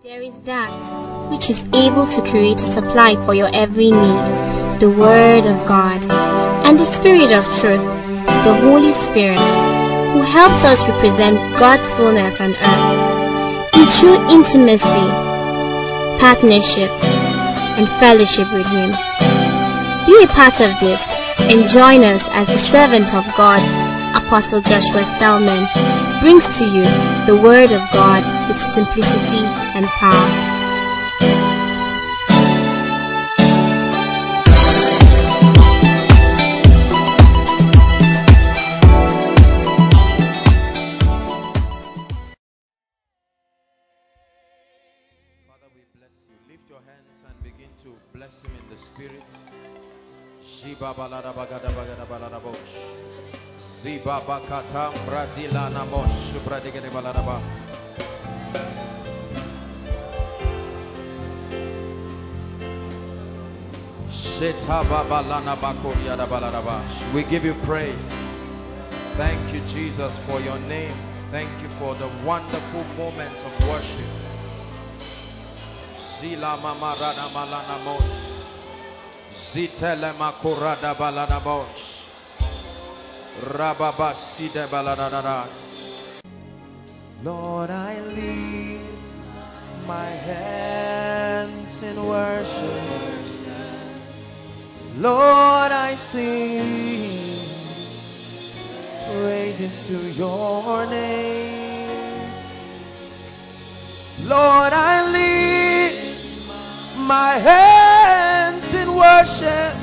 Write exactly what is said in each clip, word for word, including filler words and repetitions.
There is that which is able to create a supply for your every need, the Word of God, and the Spirit of truth, the Holy Spirit, who helps us represent God's fullness on earth in true intimacy, partnership, and fellowship with Him. Be a part of this and join us as the servant of God, Apostle Joshua Selman, brings to you the Word of God with simplicity and power. Father, we bless you. Lift your hands and begin to bless Him in the Spirit. Shiba balada bagada bagada balada bosh. Ziba bakatam bradila namosh bradigede balada ba. We give you praise. Thank you, Jesus, for your name. Thank you for the wonderful moment of worship. Zila mamarada malana mosh. Zitele makurada balana mosh. Rababa side balada. Lord, I lift my hands in worship. Lord, I sing praises to your name. Lord, I lift my hands in worship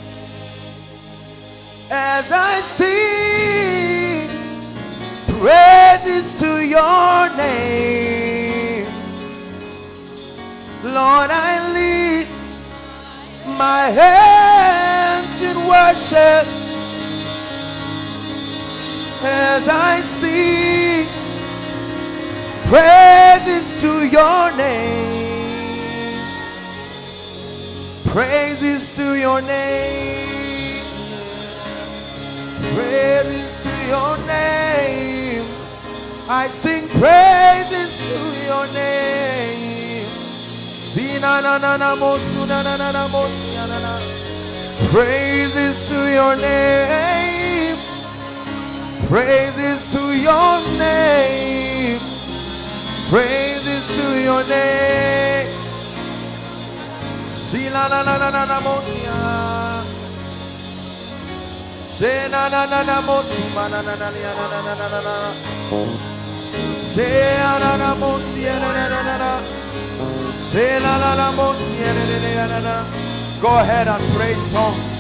as I sing praises to your name. Lord, I lift my hands in worship as I sing praises to your name. Praises to your name. Praises to your name. I sing praises to your name. Praises to your name. Praises to your name. Praises to your name. Sila na na na na na mosia. Se na na na na mosia na na na na na na na na. Se na na mosia na na na na na. Se la la la mosia na na na na. Go ahead and pray in tongues.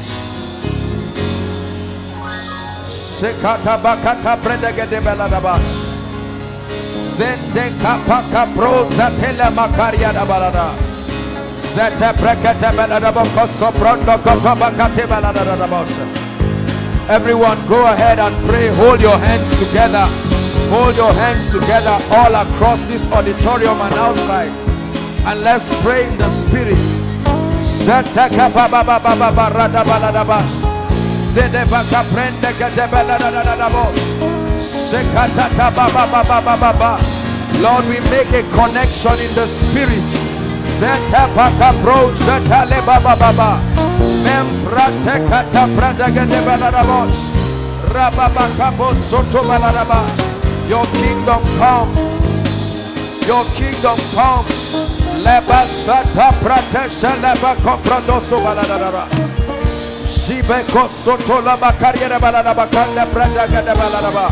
Sekata bakata predegede beladabash. Zende kapaka prosa tele makaria da balada. Zete brekete beladabo kosoprondo kopabakate beladadabash. Everyone go ahead and pray. Hold your hands together. Hold your hands together all across this auditorium and outside. And let's pray in the Spirit. Zeteka baba baba baba rada baladabash. Zedebaka prende kadebela da da da da bo. Sekatata baba baba baba baba. Lord, we make a connection in the Spirit. Zetebaka bro zetale baba baba. Membrate kata prende kadebela da bo. Rababaka bo soto baladaba. Your kingdom come. Your kingdom come. Leba sata protection leba comprodoso baladara. Shibeko soto la bakariera baladaba kanda pranda gada baladaba.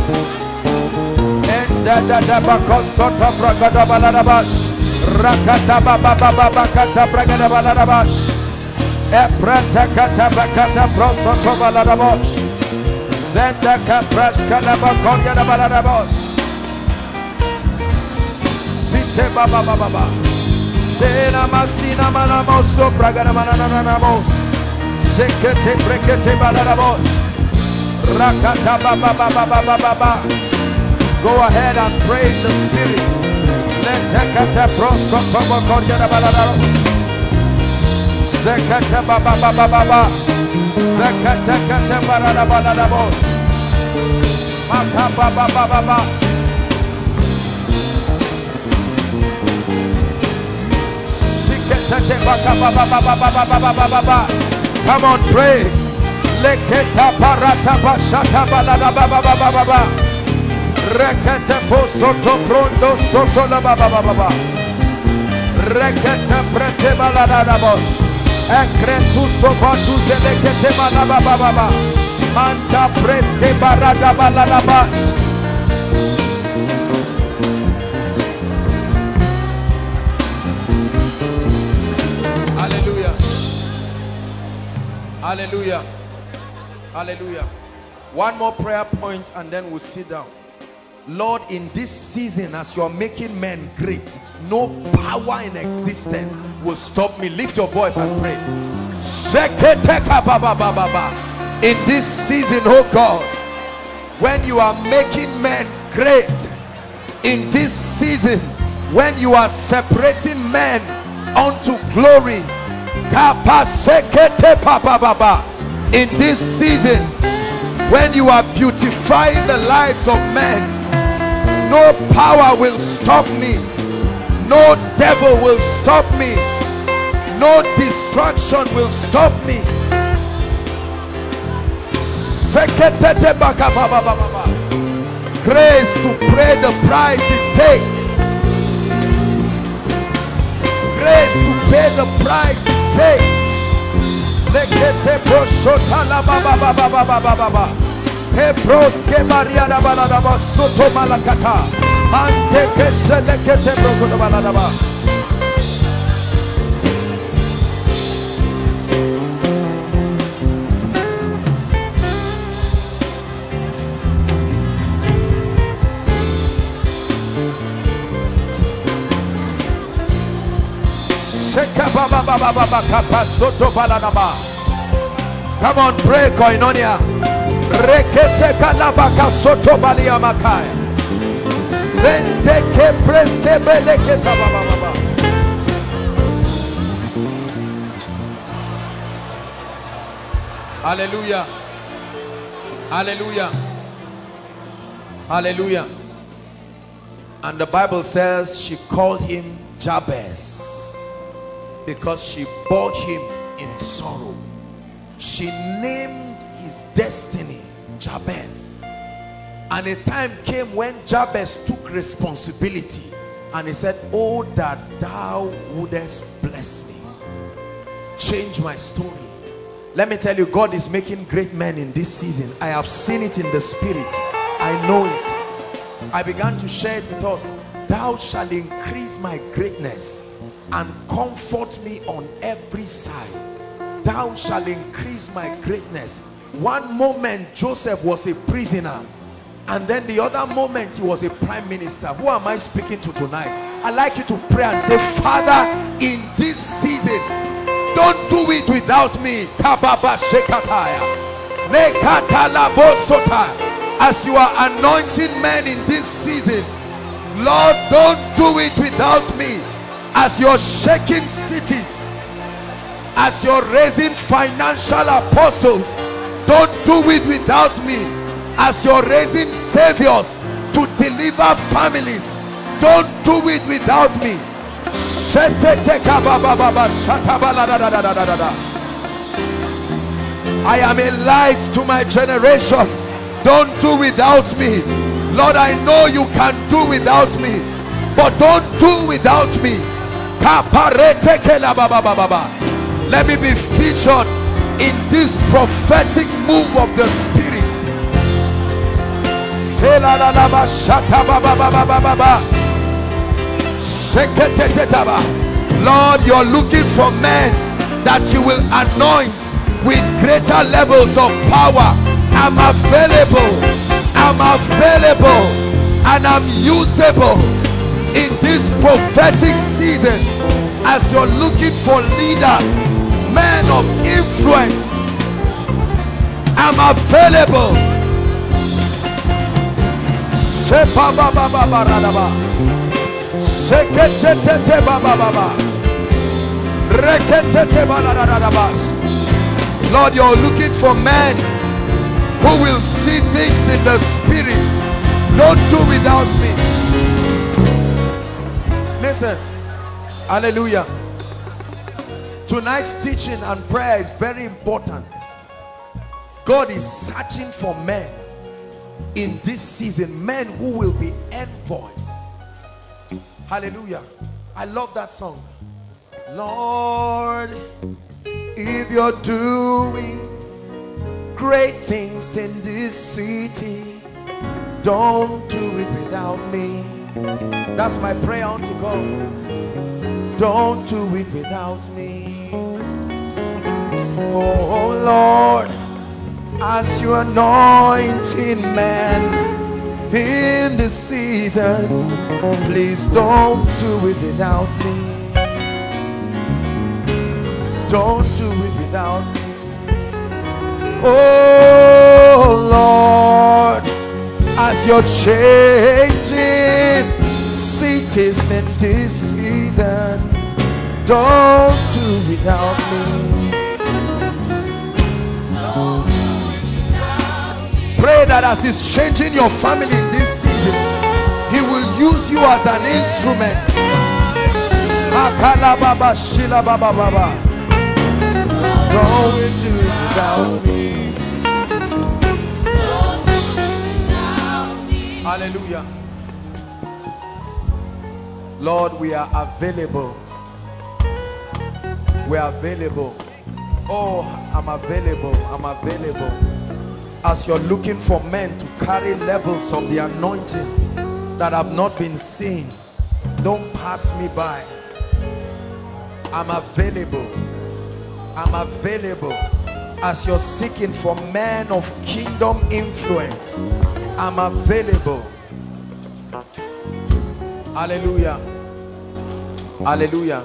Enda da da bako soto bragada baladabash. Rakata baba baba bakata bragada baladabash. Eprata kata bakata prosoto baladabash. Zenda kaprash kana bakoria baladabash. Site baba baba baba. Dena masina manamo so bragada manananamos. Shekete brekete baladabo. Rakata baba baba baba baba. Go ahead and pray in the Spirit. Letekate proso tobo korya baladabo. Zekete baba baba baba. Zekete kete balada baladabo. Maka baba baba baba. Come on, pray. Leketa parata bashata balada baba baba baba. Rekete posoto prondo soto la baba baba baba. Rekete prete balada da bosh. Ekretu sobatu zelekete balaba baba baba. Manta preske barada balada bash. Hallelujah. Hallelujah. Hallelujah. One more prayer point and then we'll sit down. Lord, in this season, as you're making men great, no power in existence will stop me. Lift your voice and pray. In this season, oh God, when you are making men great, in this season, when you are separating men unto glory, in this season, when you are beautifying the lives of men, no power will stop me, no devil will stop me, no distraction will stop me. Grace to pay the price it takes, grace to pay the price it takes. Lekete proshota la baba baba baba baba. Hebros ke mariana balada basoto malakata. Ante ke selekete brokoto balada ba. Come on, pray, Koinonia. Rekete kalabaka soto balia makai. Zende ke preske beleketa baba baba. Hallelujah. Hallelujah. Hallelujah. And the Bible says she called him Jabez, because she bore him in sorrow. She named his destiny Jabez. And a time came when Jabez took responsibility and he said, oh, that thou wouldest bless me, change my story. Let me tell you, God is making great men in this season. I have seen it in the spirit. I know it. I began to share it with us. Thou shalt increase my greatness and comfort me on every side. Thou shalt increase my greatness. One moment Joseph was a prisoner, and then the other moment he was a prime minister. Who am I speaking to tonight? I'd like you to pray and say, Father, in this season, don't do it without me. As you are anointing men in this season, Lord, don't do it without me. As you're shaking cities, as you're raising financial apostles, don't do it without me. As you're raising saviors to deliver families, don't do it without me. I am a light to my generation. Don't do without me. Lord, I know you can do without me, but don't do without me. Let me be featured in this prophetic move of the Spirit. Lord, you're looking for men that you will anoint with greater levels of power. I'm available, I'm available, and I'm usable in this prophetic season. As you're looking for leaders, men of influence, I'm available. Lord, you're looking for men who will see things in the spirit. Don't do without me. Listen. Hallelujah. Tonight's teaching and prayer is very important. God is searching for men in this season, men who will be envoys. Hallelujah. I love that song. Lord, if you're doing great things in this city, don't do it without me. That's my prayer unto God. Don't do it without me. Oh Lord, as you anointing man in this season, please don't do it without me. Don't do it without me. Oh Lord, as you're changing cities in this season, don't do it without me. Pray that as he's changing your family in this season, he will use you as an instrument. Don't do it without me. Hallelujah. Lord, we are available. We are available. Oh, I'm available. I'm available. As you're looking for men to carry levels of the anointing that have not been seen, don't pass me by. I'm available. I'm available. As you're seeking for men of kingdom influence, I'm available. Hallelujah. Hallelujah.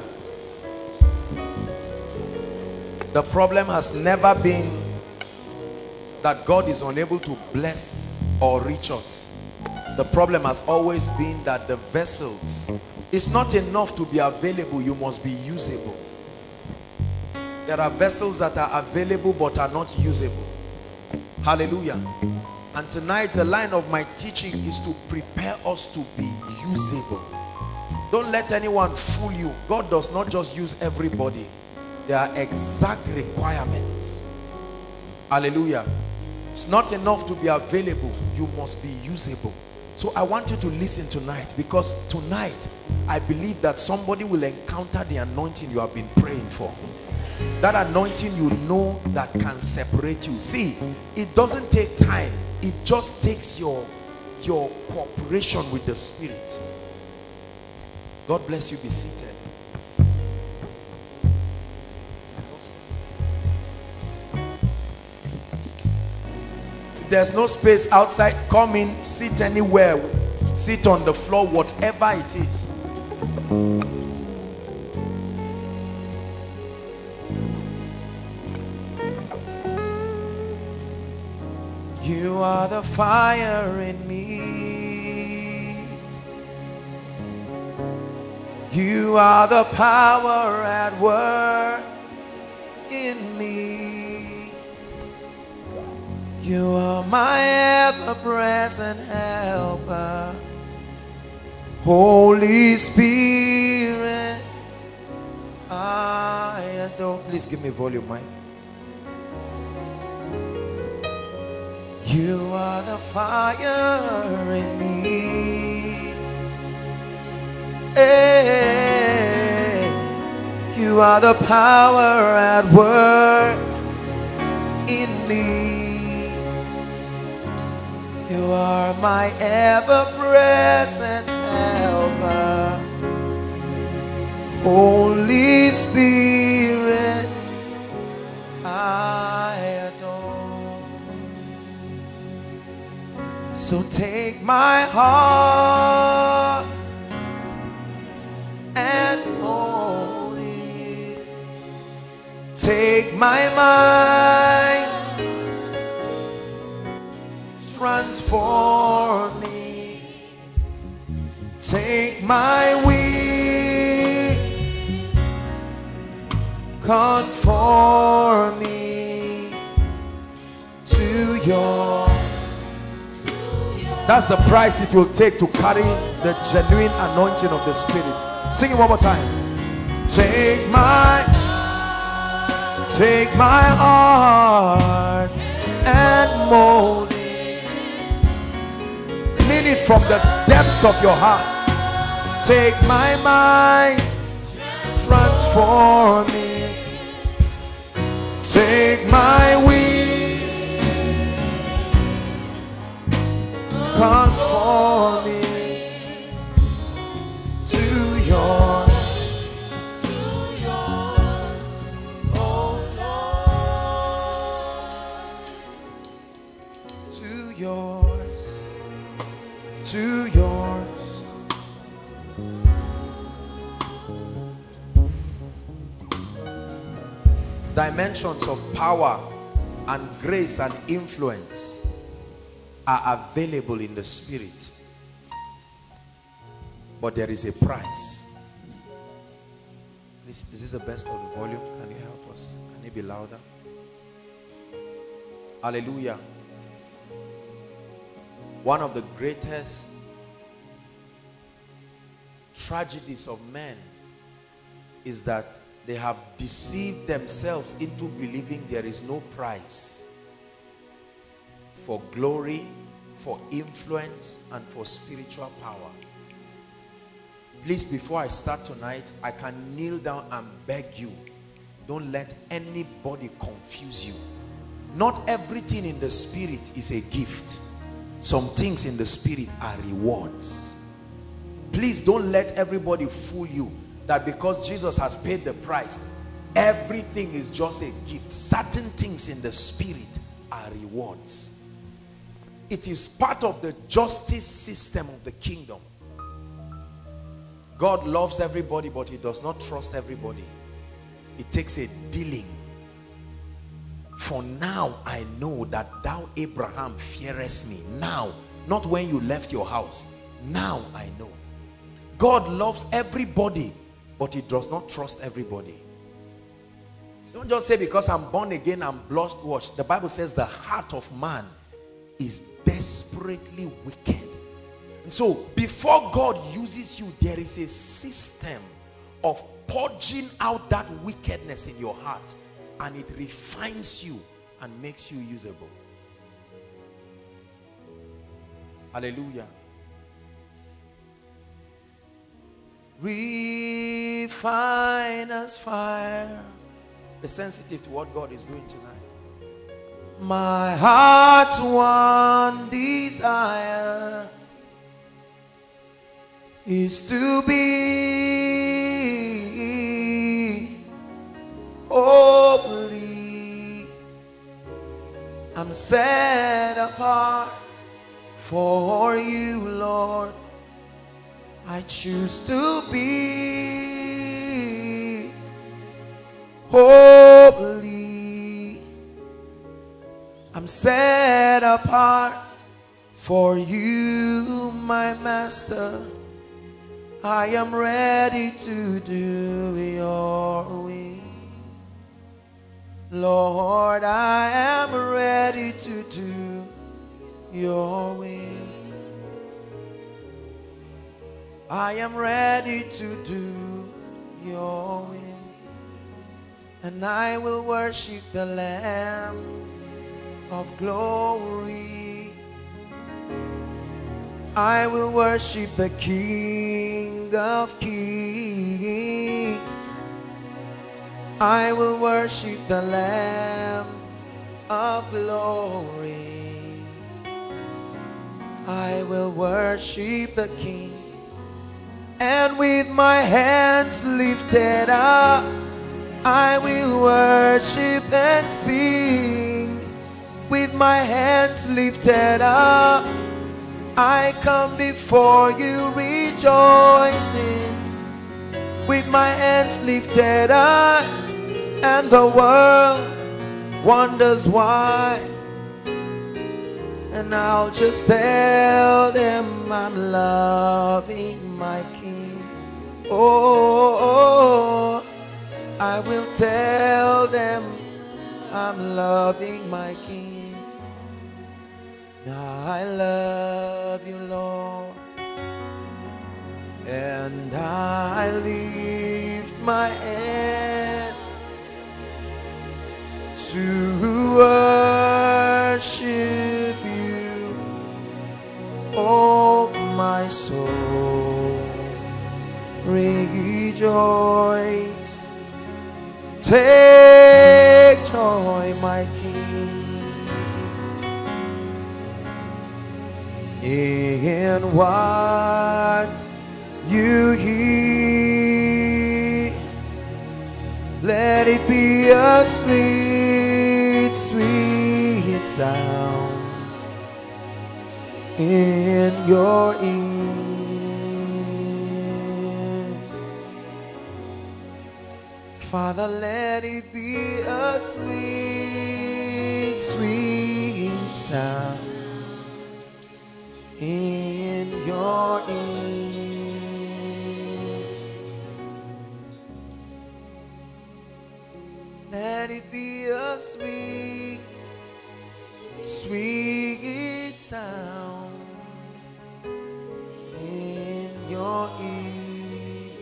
The problem has never been that God is unable to bless or reach us. The problem has always been that the vessels, it's not enough to be available, you must be usable. There are vessels that are available but are not usable. Hallelujah. And tonight the line of my teaching is to prepare us to be usable. Don't let anyone fool you. God does not just use everybody. There are exact requirements. Hallelujah. It's not enough to be available, you must be usable. So I want you to listen tonight, because tonight I believe that somebody will encounter the anointing you have been praying for. That anointing you know that can separate you. See, it doesn't take time. It just takes your, your cooperation with the Spirit. God bless you. Be seated. There's no space outside. Come in, sit anywhere, sit on the floor, whatever it is. You are the fire in me. You are the power at work in me. You are my ever-present helper. Holy Spirit, I adore. Please give me volume, Mike. You are the fire in me. Hey, you are the power at work in me. You are my ever-present helper. Holy Spirit, I adore. So take my heart and hold it. Take my mind, transform me. Take my will, conform me to yours. That's the price it will take to carry the genuine anointing of the Spirit. Sing it one more time. Take my Take my heart and mold it. Mean it from the depths of your heart. Take my mind, transform it. Take my will, conform it to yours. Yours, to yours. Dimensions of power and grace and influence are available in the spirit, but there is a price. Is, is this the best of the volume? Can you help us? Can it be louder? Hallelujah. One of the greatest tragedies of men is that they have deceived themselves into believing there is no price for glory, for influence, and for spiritual power. Please, before I start tonight, I can kneel down and beg you, don't let anybody confuse you. Not everything in the spirit is a gift. Some things in the spirit are rewards. Please don't let everybody fool you that because Jesus has paid the price, everything is just a gift. Certain things in the spirit are rewards. It is part of the justice system of the kingdom. God loves everybody, but he does not trust everybody. It takes a dealing. For now I know that thou, Abraham, fearest me. Now, not when you left your house. Now I know. God loves everybody, but he does not trust everybody. Don't just say because I'm born again, I'm blood washed. The Bible says the heart of man is desperately wicked. And so before God uses you, there is a system of purging out that wickedness in your heart, and it refines you and makes you usable. Hallelujah. Refine us fire. Be sensitive to what God is doing tonight. My heart's one desire is to be holy. I'm set apart for you, Lord. I choose to be holy. I'm set apart for you, my Master. I am ready to do your will. Lord, I am ready to do your will. I am ready to do your will. And I will worship the Lamb of glory. I will worship the King of kings. I will worship the Lamb of glory. I will worship the King. And with my hands lifted up, I will worship and sing. With my hands lifted up, I come before you rejoicing. With my hands lifted up, and the world wonders why. And I'll just tell them I'm loving my King. Oh, oh, oh. I will tell them I'm loving my King. I love you, Lord, and I lift my hands to worship you, oh my soul, rejoice. Take joy, my King, in what you hear. Let it be a sweet, sweet sound in your ears. Father, let it be a sweet, sweet sound in your ears. Let it be a sweet, sweet sound in your ear.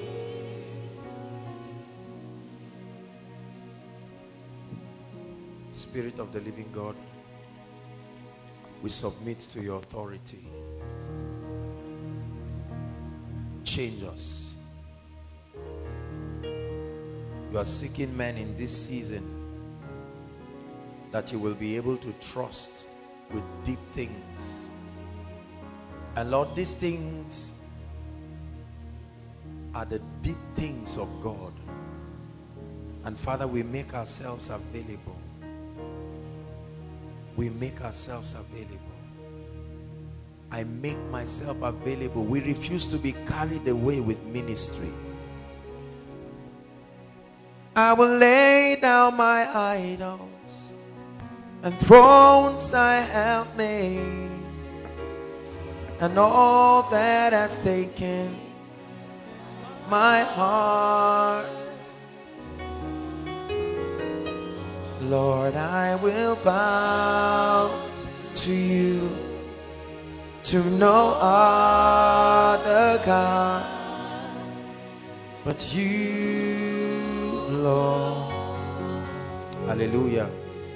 Spirit of the living God, we submit to your authority. Change us. You are seeking men in this season that you will be able to trust with deep things. And Lord, these things are the deep things of God. And Father, we make ourselves available. We make ourselves available. I make myself available. We refuse to be carried away with ministry. I will lay down my idols and thrones I have made, and all that has taken my heart. Lord, I will bow to you, to no other God but you, Lord. Hallelujah.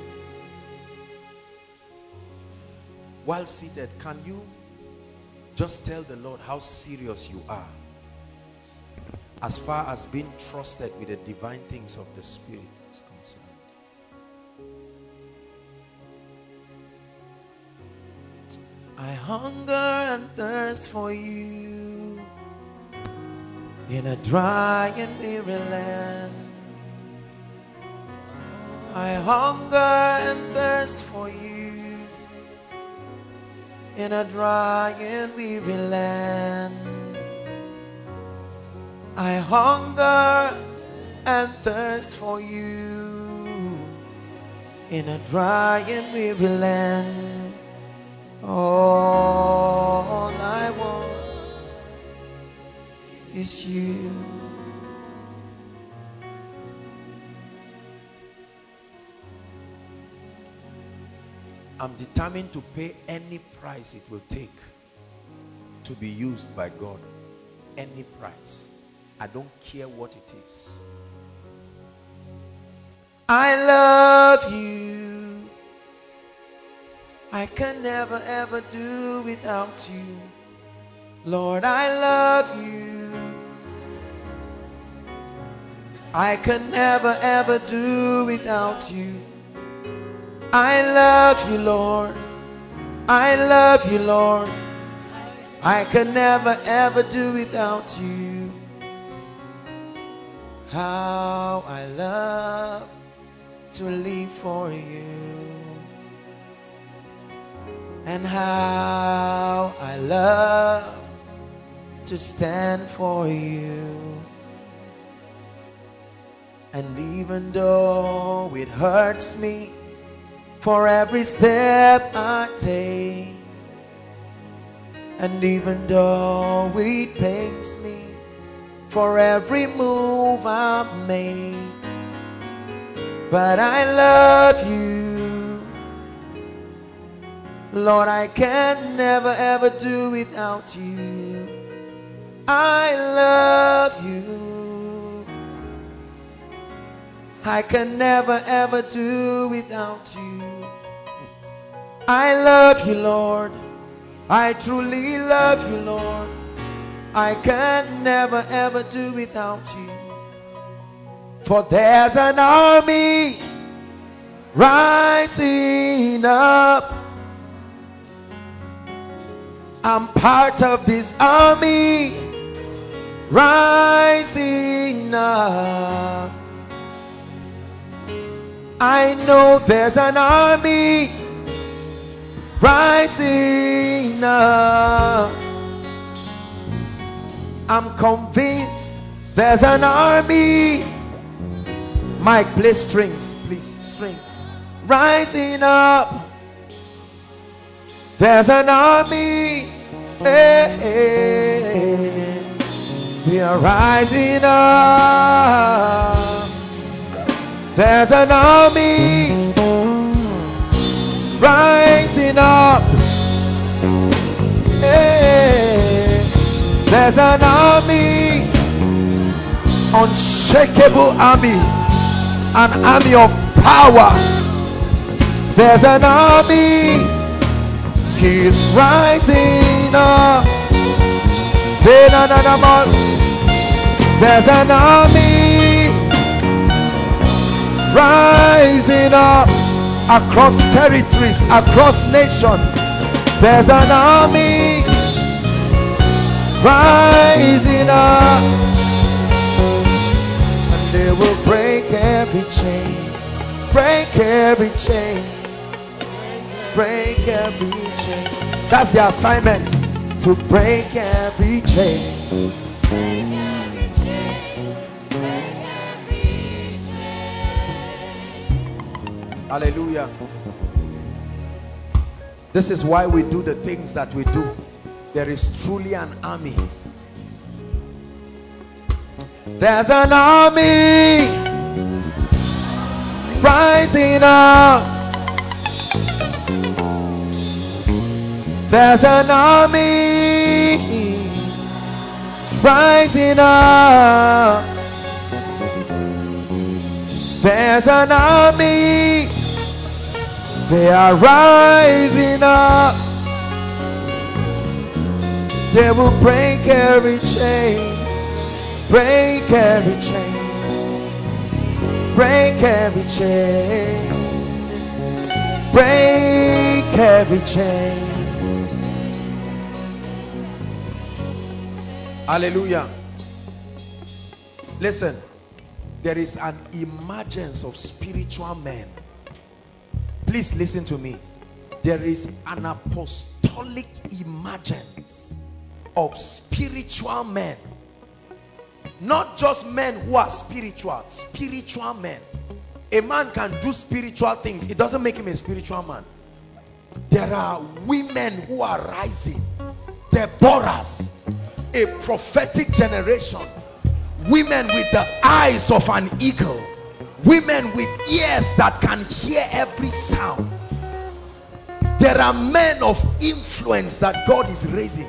While seated, can you just tell the Lord how serious you are as far as being trusted with the divine things of the Spirit is concerned? I hunger and thirst for you in a dry and weary land. I hunger and thirst for you in a dry and weary land. I hunger and thirst for you in a dry and weary land. All I want is you. I'm determined to pay any price it will take to be used by God. Any price. I don't care what it is. I love you. I can never ever do without you. Lord, I love you. I can never ever do without you. I love you, Lord. I love you, Lord. I can never ever do without you. How I love to live for you, and how I love to stand for you. And even though it hurts me for every step I take, and even though it pains me for every move I make, but I love you, Lord. I can never ever do without you. I love you. I can never ever do without you. I love you, Lord. I truly love you, Lord. I can never ever do without you. For there's an army rising up. I'm part of this army rising up. I know there's an army rising up. I'm convinced there's an army. Mike, play strings, please, strings. Rising up. There's an army. Hey, hey. We are rising up. There's an army rising up. Hey, there's an army, unshakable army, an army of power. There's an army, he's rising up. Say na na na mas. There's an army rising up across territories, across nations. There's an army rising up, and they will break every chain, break every chain, break every chain. That's the assignment, to break every chain. Hallelujah. This is why we do the things that we do. There is truly an army. There's an army rising up. There's an army rising up. There's an army. They are rising up. They will break every chain, break every chain, break every chain, break every chain. Hallelujah. Listen, there is an emergence of spiritual men. Please listen to me. There is an apostolic emergence of spiritual men. Not just men who are spiritual, spiritual men. A man can do spiritual things, it doesn't make him a spiritual man. There are women who are rising, Deborahs, a prophetic generation. Women with the eyes of an eagle, women with ears that can hear every sound. There are men of influence that God is raising.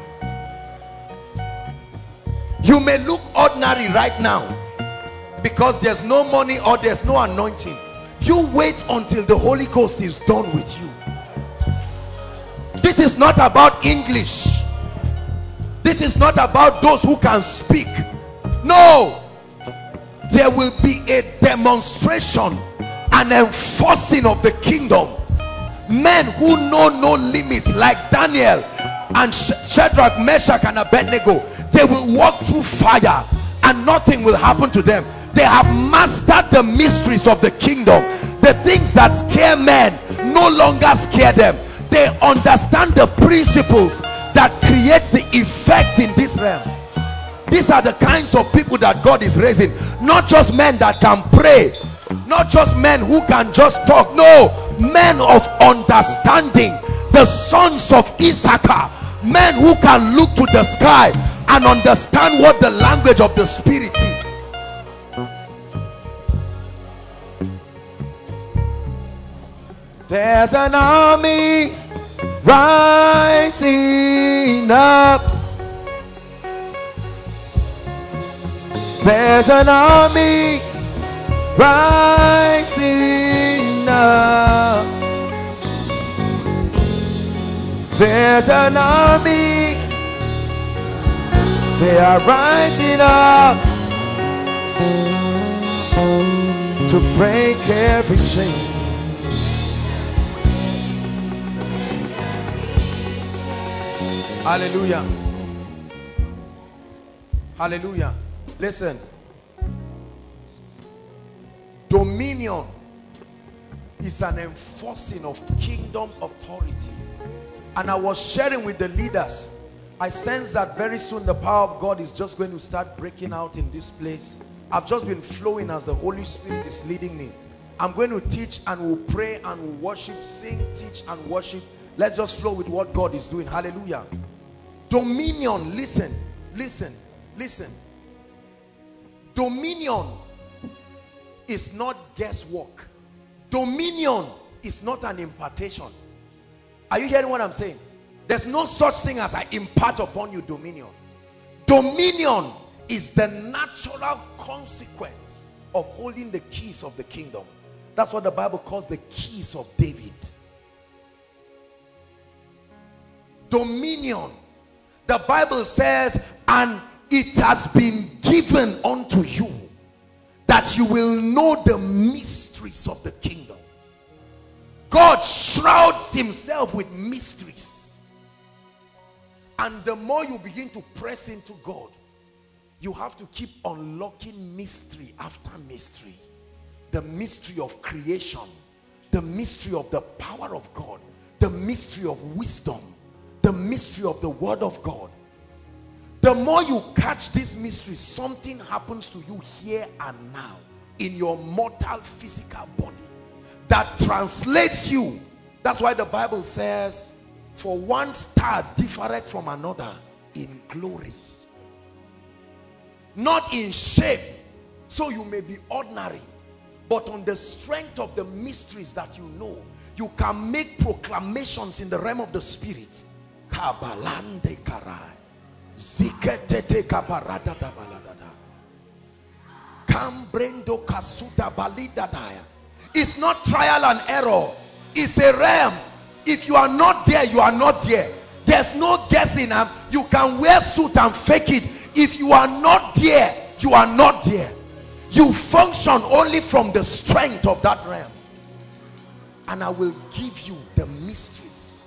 You may look ordinary right now because there's no money or there's no anointing. You wait until the Holy Ghost is done with you. This is not about English. This is not about those who can speak. No, there will be a demonstration, an enforcing of the kingdom. Men who know no limits, like Daniel and Shadrach, Meshach and Abednego. They will walk through fire and nothing will happen to them. They have mastered the mysteries of the kingdom. The things that scare men no longer scare them. They understand the principles that create the effect in this realm. These are the kinds of people that God is raising. Not just men that can pray, not just men who can just talk. No, men of understanding, the sons of Issachar, men who can look to the sky and understand what the language of the spirit is. There's an army rising up. There's an army rising up. There's an army, they are rising up to break every chain. Hallelujah. Hallelujah. Listen. Dominion is an enforcing of kingdom authority. And I was sharing with the leaders, I sense that very soon the power of God is just going to start breaking out in this place. I've just been flowing as the Holy Spirit is leading me. I'm going to teach and we'll pray and we'll worship, sing, teach and worship. Let's just flow with what God is doing. Hallelujah. Dominion, listen, listen, listen. Dominion is not guesswork. Dominion is not an impartation. Are you hearing what I'm saying? There's no such thing as I impart upon you dominion. Dominion is the natural consequence of holding the keys of the kingdom. That's what the Bible calls the keys of David. Dominion. The Bible says, and it has been given unto you that you will know the mysteries of the kingdom. God shrouds himself with mysteries. And the more you begin to press into God, you have to keep unlocking mystery after mystery. The mystery of creation, the mystery of the power of God, the mystery of wisdom, the mystery of the word of God. The more you catch this mystery, something happens to you here and now in your mortal physical body that translates you. That's why the Bible says, for one star differeth from another in glory, not in shape, so you may be ordinary, but on the strength of the mysteries that you know, you can make proclamations in the realm of the spirit. Kabalande karai. Ziketete kabarada da baladada. Kambrendo kasuda balidadaya. It's not trial and error. It's a realm. If you are not there, you are not there. There's no guessing. Um, you can wear suit and fake it. If you are not there, you are not there. You function only from the strength of that realm. And I will give you the mysteries.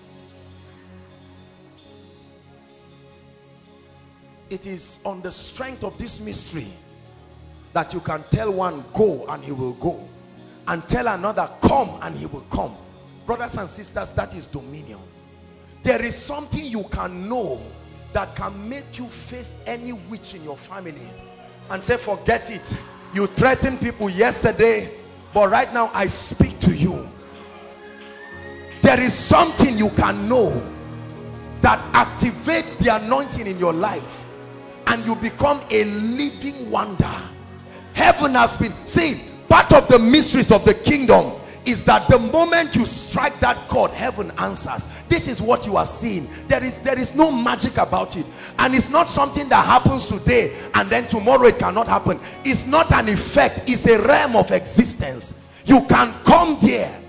It is on the strength of this mystery that you can tell one, go, and he will go. And tell another, come, and he will come. Brothers and sisters, that is dominion. There is something you can know that can make you face any witch in your family and say, forget it. You threatened people yesterday, but right now I speak to you. There is something you can know that activates the anointing in your life, and you become a living wonder. Heaven has been, see, part of the mysteries of the kingdom is that the moment you strike that chord, heaven answers. This is what you are seeing. There is there is no magic about it, and it's not something that happens today and then tomorrow it cannot happen. It's not an effect, it's a realm of existence. You can come there.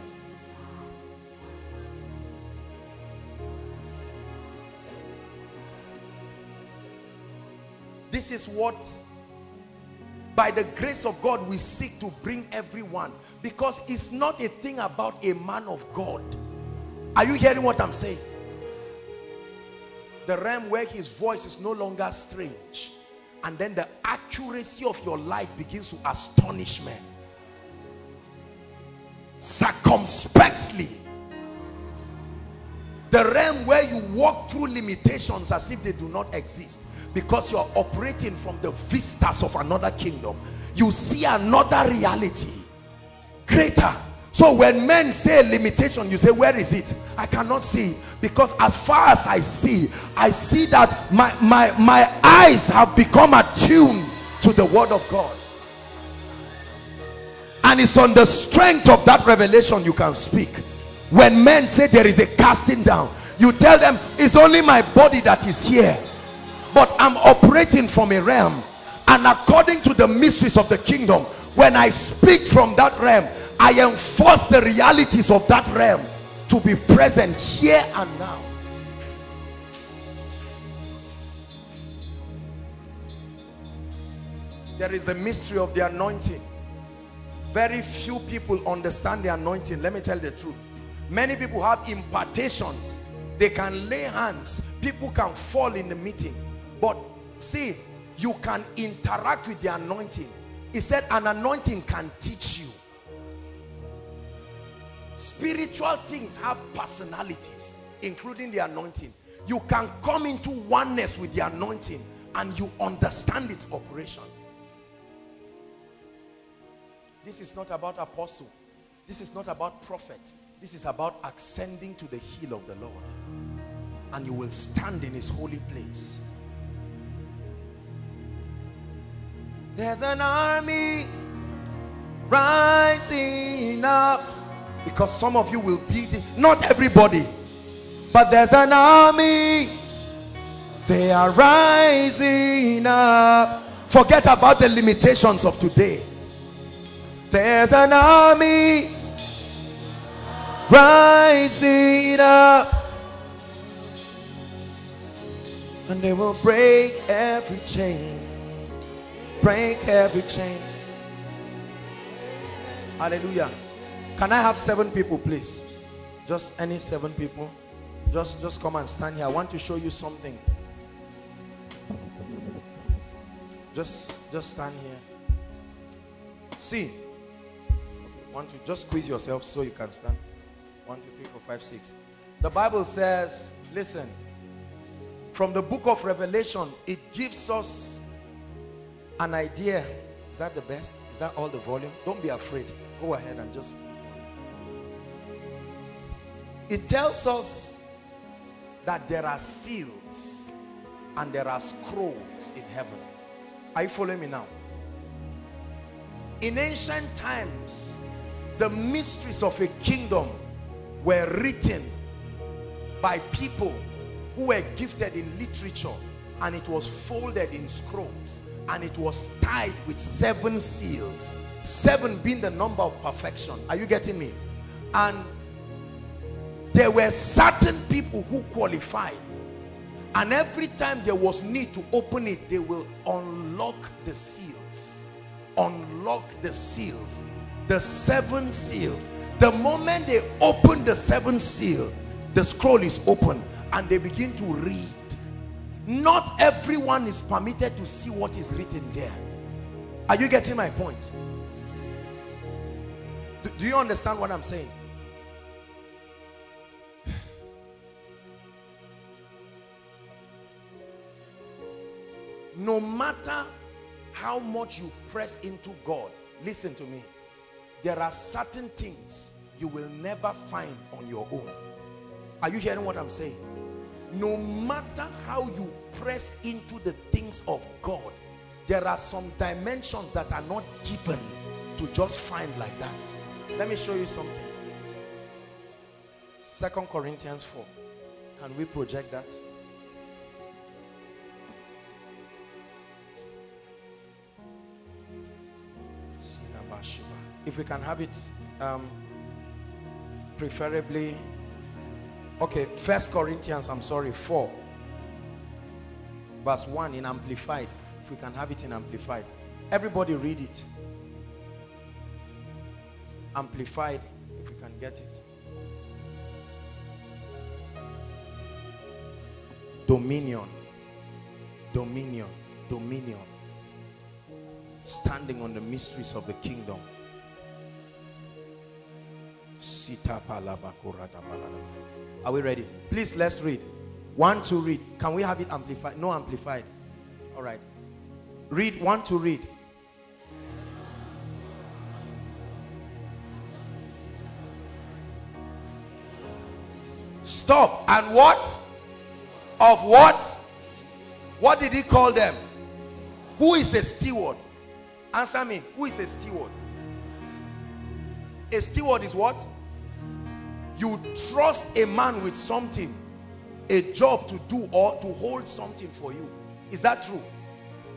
This is what, by the grace of God, we seek to bring everyone, because it's not a thing about a man of God. Are you hearing what I'm saying? The realm where his voice is no longer strange, and then the accuracy of your life begins to astonish men. Circumspectly. The realm where you walk through limitations as if they do not exist, because you're operating from the vistas of another kingdom. You see another reality greater. So when men say limitation, you say, where is it? I cannot see, because as far as I see, I see that my my my eyes have become attuned to the word of God, and it's on the strength of that revelation you can speak. When men say there is a casting down, you tell them, it's only my body that is here, but I'm operating from a realm. And according to the mysteries of the kingdom, when I speak from that realm, I enforce the realities of that realm to be present here and now. There is a mystery of the anointing. Very few people understand the anointing. Let me tell you the truth. Many people have impartations. They can lay hands. People can fall in the meeting. But see, you can interact with the anointing. He said an anointing can teach you. Spiritual things have personalities, including the anointing. You can come into oneness with the anointing and you understand its operation. This is not about apostle. This is not about prophet. This is about ascending to the hill of the Lord. And you will stand in his holy place. There's an army rising up. Because some of you will be, the, not everybody, but there's an army. They are rising up. Forget about the limitations of today. There's an army rising up, and they will break every chain, break every chain. Hallelujah. Can I have seven people, please? Just any seven people. Just, just come and stand here. I want to show you something. Just, just stand here. See. Want to just squeeze yourself so you can stand. One, two, three, four, five, six. The Bible says, listen, from the book of Revelation, it gives us an idea. Is that the best? Is that all the volume? Don't be afraid. Go ahead and just. It tells us that there are seals and there are scrolls in heaven. Are you following me now? In ancient times, the mysteries of a kingdom were written by people who were gifted in literature, and it was folded in scrolls, and it was tied with seven seals, seven being the number of perfection. Are you getting me? And there were certain people who qualified, and every time there was need to open it, they will unlock the seals, unlock the seals, the seven seals. The moment they open the seventh seal, the scroll is open and they begin to read. Not everyone is permitted to see what is written there. Are you getting my point? Do, do you understand what I'm saying? No matter how much you press into God, listen to me, there are certain things you will never find on your own. Are you hearing what I'm saying? No matter how you press into the things of God, there are some dimensions that are not given to just find like that. Let me show you something. Second Corinthians four. Can we project that? If we can have it, um, preferably, okay, First Corinthians, I'm sorry, four, verse one in Amplified. If we can have it in Amplified. Everybody read it. Amplified, if we can get it. Dominion, dominion, dominion. Standing on the mysteries of the kingdom. Are we ready? Please, let's read. One to read. Can we have it amplified? No amplified. All right. Read. One to read. Stop. And what? Of what? What did he call them? Who is a steward? Answer me. Who is a steward? A steward is what? You trust a man with something, a job to do or to hold something for you. Is that true?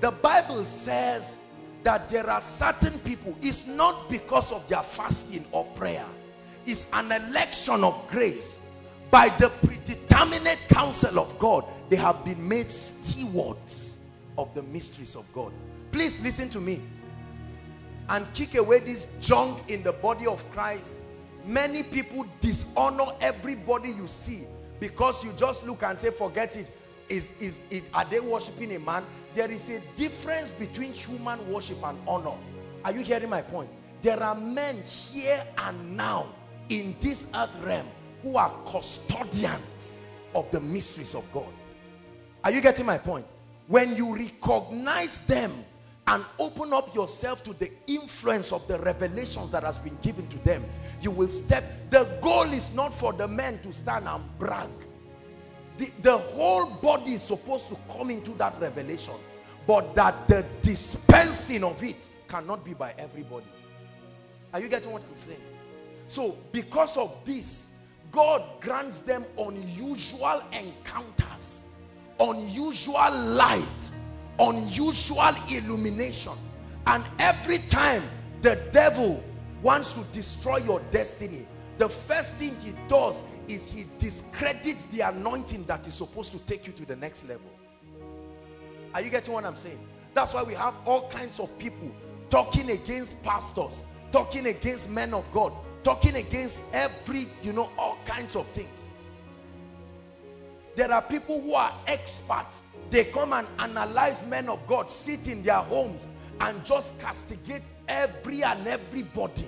The Bible says that there are certain people, it's not because of their fasting or prayer, it's an election of grace. By the predeterminate counsel of God, they have been made stewards of the mysteries of God. Please listen to me and kick away this junk in the body of Christ. Many people dishonor everybody you see because you just look and say, forget it. Is, is it, are they worshiping a man? There is a difference between human worship and honor. Are you hearing my point? There are men here and now in this earth realm who are custodians of the mysteries of God. Are you getting my point? When you recognize them and open up yourself to the influence of the revelations that has been given to them, you will step. The goal is not for the men to stand and brag. The, the whole body is supposed to come into that revelation, but that the dispensing of it cannot be by everybody. Are you getting what I'm saying? So because of this, God grants them unusual encounters, unusual light, unusual illumination. And every time the devil wants to destroy your destiny, the first thing he does is he discredits the anointing that is supposed to take you to the next level. Are you getting what I'm saying? That's why we have all kinds of people talking against pastors, talking against men of God, talking against every, you know, all kinds of things. There are people who are experts. They come and analyze men of God, sit in their homes and just castigate every and everybody,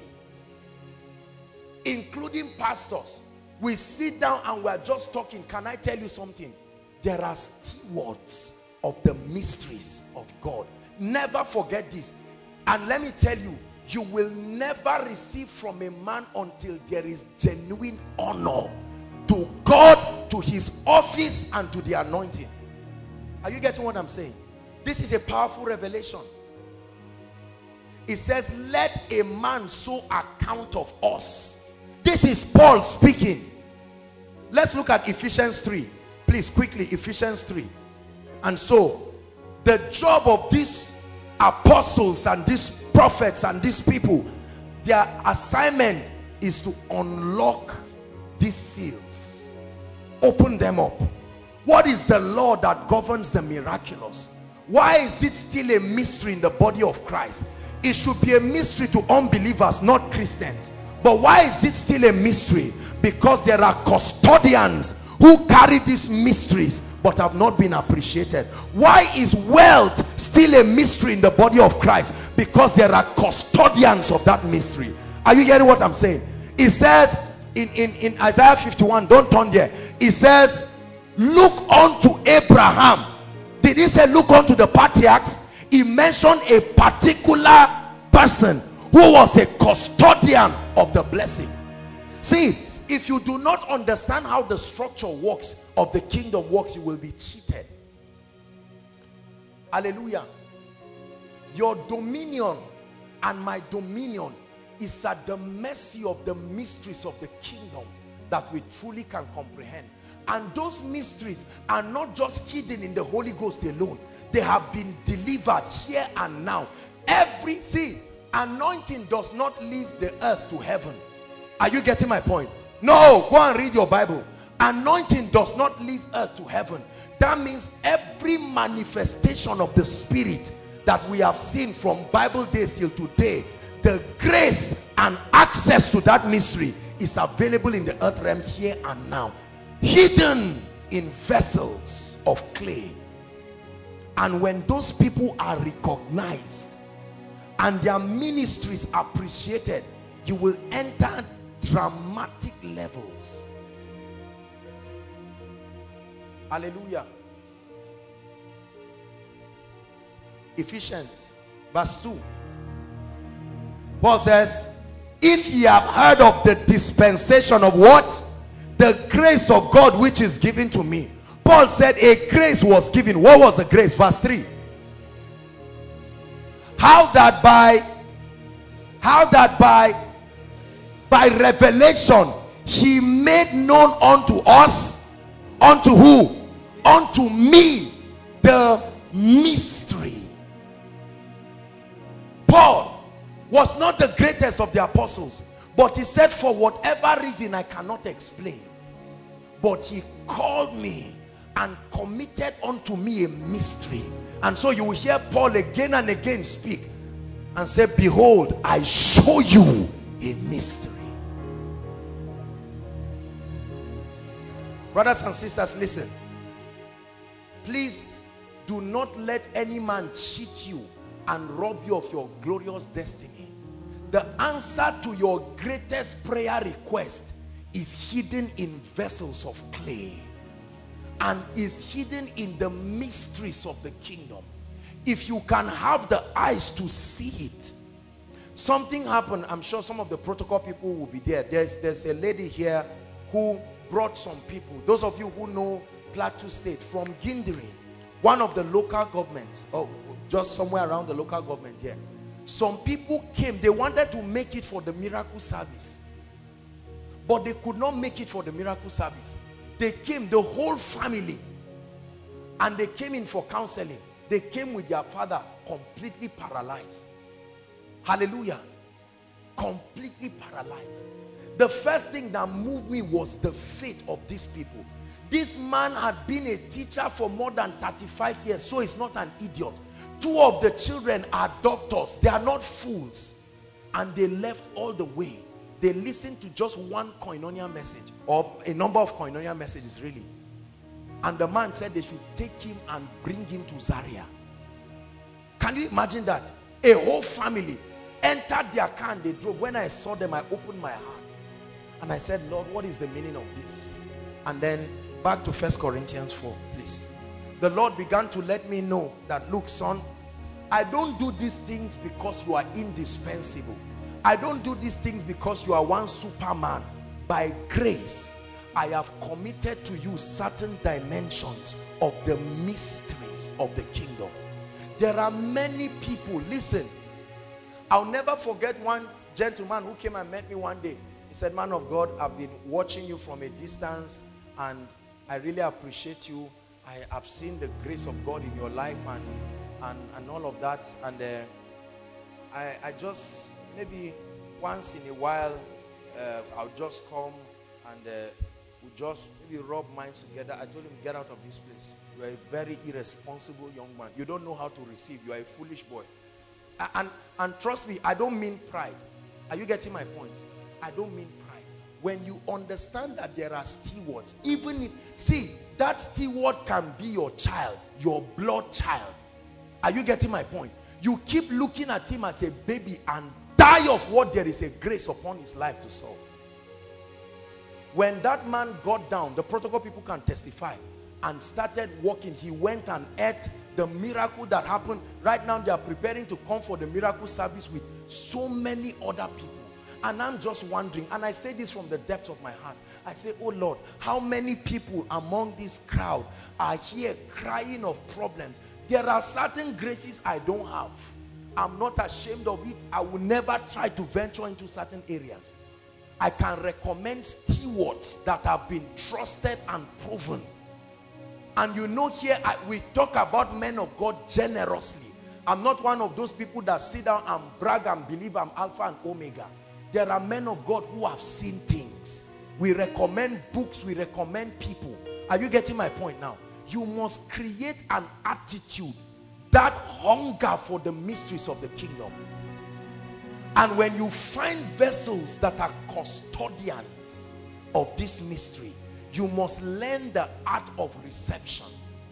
including pastors. We sit down and we're just talking. Can I tell you something? There are stewards of the mysteries of God. Never forget this. And let me tell you, you will never receive from a man until there is genuine honor to God, to his office, and to the anointing. Are you getting what I'm saying? This is a powerful revelation. It says, let a man so account of us. This is Paul speaking. Let's look at Ephesians three. Please, quickly, Ephesians three. And so, the job of these apostles and these prophets and these people, their assignment is to unlock these seals, open them up. What is the law that governs the miraculous? Why is it still a mystery in the body of Christ? It should be a mystery to unbelievers, not Christians. But why is it still a mystery? Because there are custodians who carry these mysteries but have not been appreciated. Why is wealth still a mystery in the body of Christ? Because there are custodians of that mystery. Are you hearing what I'm saying? It says in, in, in Isaiah fifty-one, don't turn there. It says, look unto Abraham. Did he say look unto the patriarchs? He mentioned a particular person who was a custodian of the blessing. See, if you do not understand how the structure works of the kingdom works, you will be cheated. Hallelujah. Your dominion and my dominion is at the mercy of the mysteries of the kingdom that we truly can comprehend. And those mysteries are not just hidden in the Holy Ghost alone. They have been delivered here and now. Every, see, anointing does not leave the earth to heaven. Are you getting my point? No, go and read your Bible. Anointing does not leave earth to heaven. That means every manifestation of the Spirit that we have seen from Bible days till today, the grace and access to that mystery is available in the earth realm here and now, hidden in vessels of clay. And when those people are recognized and their ministries appreciated, you will enter dramatic levels. Hallelujah. Ephesians verse two. Paul says, if ye have heard of the dispensation of what? The grace of God which is given to me. Paul said a grace was given. What was the grace? Verse three. How that by how that by by revelation he made known unto us, unto who? Unto me, the mystery Paul was not the greatest of the apostles, but he said, for whatever reason I cannot explain, but he called me and committed unto me a mystery. And so you will hear Paul again and again speak and say, behold, I show you a mystery. Brothers and sisters, listen. Please do not let any man cheat you and rob you of your glorious destiny. The answer to your greatest prayer request is hidden in vessels of clay and is hidden in the mysteries of the kingdom. If you can have the eyes to see it. Something happened. I'm sure some of the protocol people will be there. There's, there's a lady here who brought some people. Those of you who know Plateau State, from Gindiri, one of the local governments, or just somewhere around the local government here. Some people came. They wanted to make it for the miracle service, but they could not make it for the miracle service. They came, the whole family, and they came in for counseling. They came with their father completely paralyzed. Hallelujah. Completely paralyzed. The first thing that moved me was the faith of these people. This man had been a teacher for more than thirty-five years, so he's not an idiot. Two of the children are doctors. They are not fools. And they left all the way. They listened to just one koinonia message, or a number of koinonia messages really. And the man said they should take him and bring him to Zaria. Can you imagine that? A whole family entered their car and they drove. When I saw them, I opened my heart. And I said, Lord, what is the meaning of this? And then back to First Corinthians four, please. The Lord began to let me know that, look, son, I don't do these things because you are indispensable. I don't do these things because you are one superman. By grace, I have committed to you certain dimensions of the mysteries of the kingdom. There are many people, listen, I'll never forget one gentleman who came and met me one day. He said, man of God, I've been watching you from a distance and I really appreciate you. I have seen the grace of God in your life and and, and all of that. And uh, I, I just, maybe once in a while, uh, I'll just come and uh, we'll just maybe rub minds together. I told him, get out of this place. You are a very irresponsible young man. You don't know how to receive. You are a foolish boy. And, and trust me, I don't mean pride. Are you getting my point? I don't mean pride. When you understand that there are stewards, even if, see, that steward can be your child, your blood child. Are you getting my point? You keep looking at him as a baby and die of what there is a grace upon his life to solve. When that man got down, the protocol people can testify, and started walking, he went and ate the miracle that happened. Right now they are preparing to come for the miracle service with so many other people. And I'm just wondering, and I say this from the depths of my heart, I say, oh Lord, how many people among this crowd are here crying of problems? There are certain graces I don't have. I'm not ashamed of it. I will never try to venture into certain areas. I can recommend stewards that have been trusted and proven. And you know, here I, we talk about men of God generously. I'm not one of those people that sit down and brag and believe I'm Alpha and Omega. There are men of God who have seen things. We recommend books, we recommend people. Are you getting my point now? You must create an attitude, that hunger for the mysteries of the kingdom. And when you find vessels that are custodians of this mystery, you must learn the art of reception.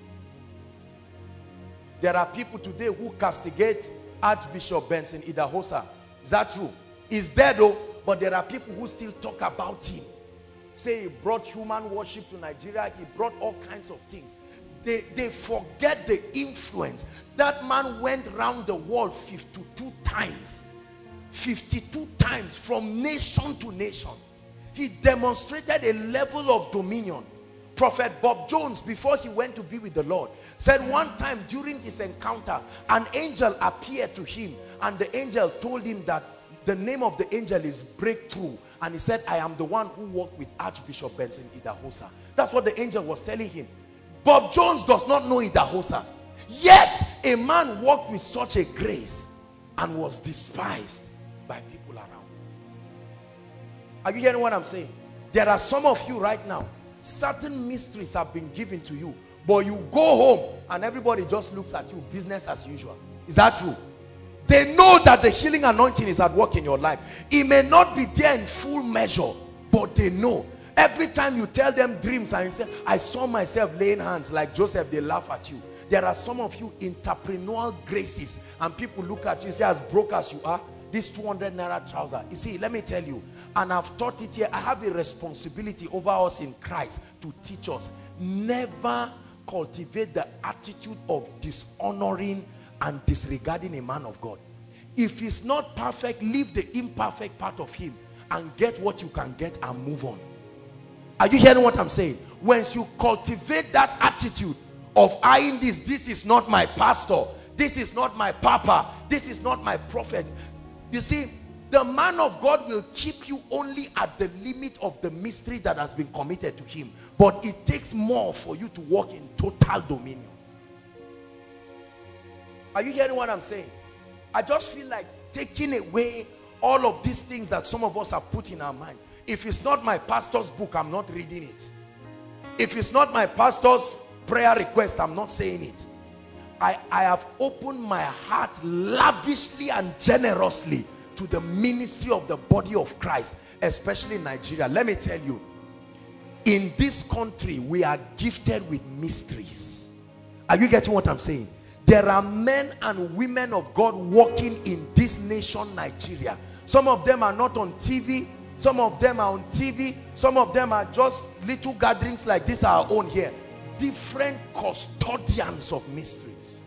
There are people today who castigate Archbishop Benson Idahosa. Is that true? He's dead though, but there are people who still talk about him. Say he brought human worship to Nigeria, he brought all kinds of things. They, they forget the influence. That man went around the world fifty-two times. fifty-two times from nation to nation. He demonstrated a level of dominion. Prophet Bob Jones, before he went to be with the Lord, said one time during his encounter, an angel appeared to him, and the angel told him that the name of the angel is Breakthrough. And he said, I am the one who walked with Archbishop Benson Idahosa. That's what the angel was telling him. Bob Jones does not know Idahosa. Yet, a man walked with such a grace. and was despised by people around. Are you hearing what I'm saying? There are some of you right now, certain mysteries have been given to you, but you go home and everybody just looks at you, business as usual. Is that true? They know that the healing anointing is at work in your life. It may not be there in full measure, but they know. Every time you tell them dreams and you say, I saw myself laying hands like Joseph, they laugh at you. There are some of you entrepreneurial graces and people look at you and say, as broke as you are, this two hundred naira trouser. You see, let me tell you, and I've taught it here, I have a responsibility over us in Christ to teach us. Never cultivate the attitude of dishonoring and disregarding a man of God. If he's not perfect, leave the imperfect part of him and get what you can get and move on. Are you hearing what I'm saying? Once you cultivate that attitude of eyeing this, this is not my pastor, this is not my papa, this is not my prophet. You see, the man of God will keep you only at the limit of the mystery that has been committed to him. But it takes more for you to walk in total dominion. Are you hearing what I'm saying? I just feel like taking away all of these things that some of us have put in our mind. If it's not my pastor's book, I'm not reading it. If it's not my pastor's prayer request, I'm not saying it. I, I have opened my heart lavishly and generously to the ministry of the body of Christ, especially in Nigeria. Let me tell you, in this country, we are gifted with mysteries. Are you getting what I'm saying? There are men and women of God walking in this nation, Nigeria. Some of them are not on T V. Some of them are on T V. Some of them are just little gatherings like this, our own here. Different custodians of mysteries.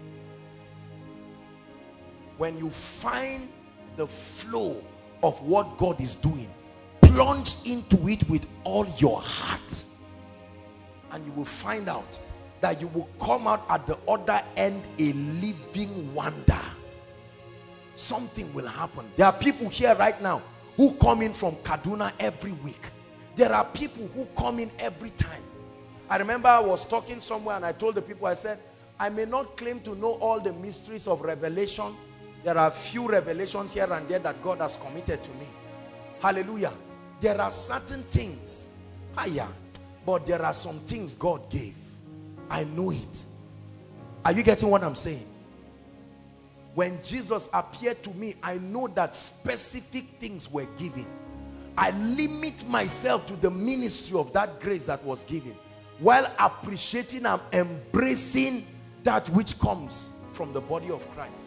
When you find the flow of what God is doing, plunge into it with all your heart, and you will find out that you will come out at the other end a living wonder. Something will happen. There are people here right now who come in from Kaduna every week. There are people who come in every time. I remember I was talking somewhere and I told the people, I said, I may not claim to know all the mysteries of revelation. There are few revelations here and there that God has committed to me. Hallelujah. There are certain things, ah yeah, but there are some things God gave. I know it. Are you getting what I'm saying? When Jesus appeared to me, I know that specific things were given. I limit myself to the ministry of that grace that was given, while appreciating and embracing that which comes from the body of Christ.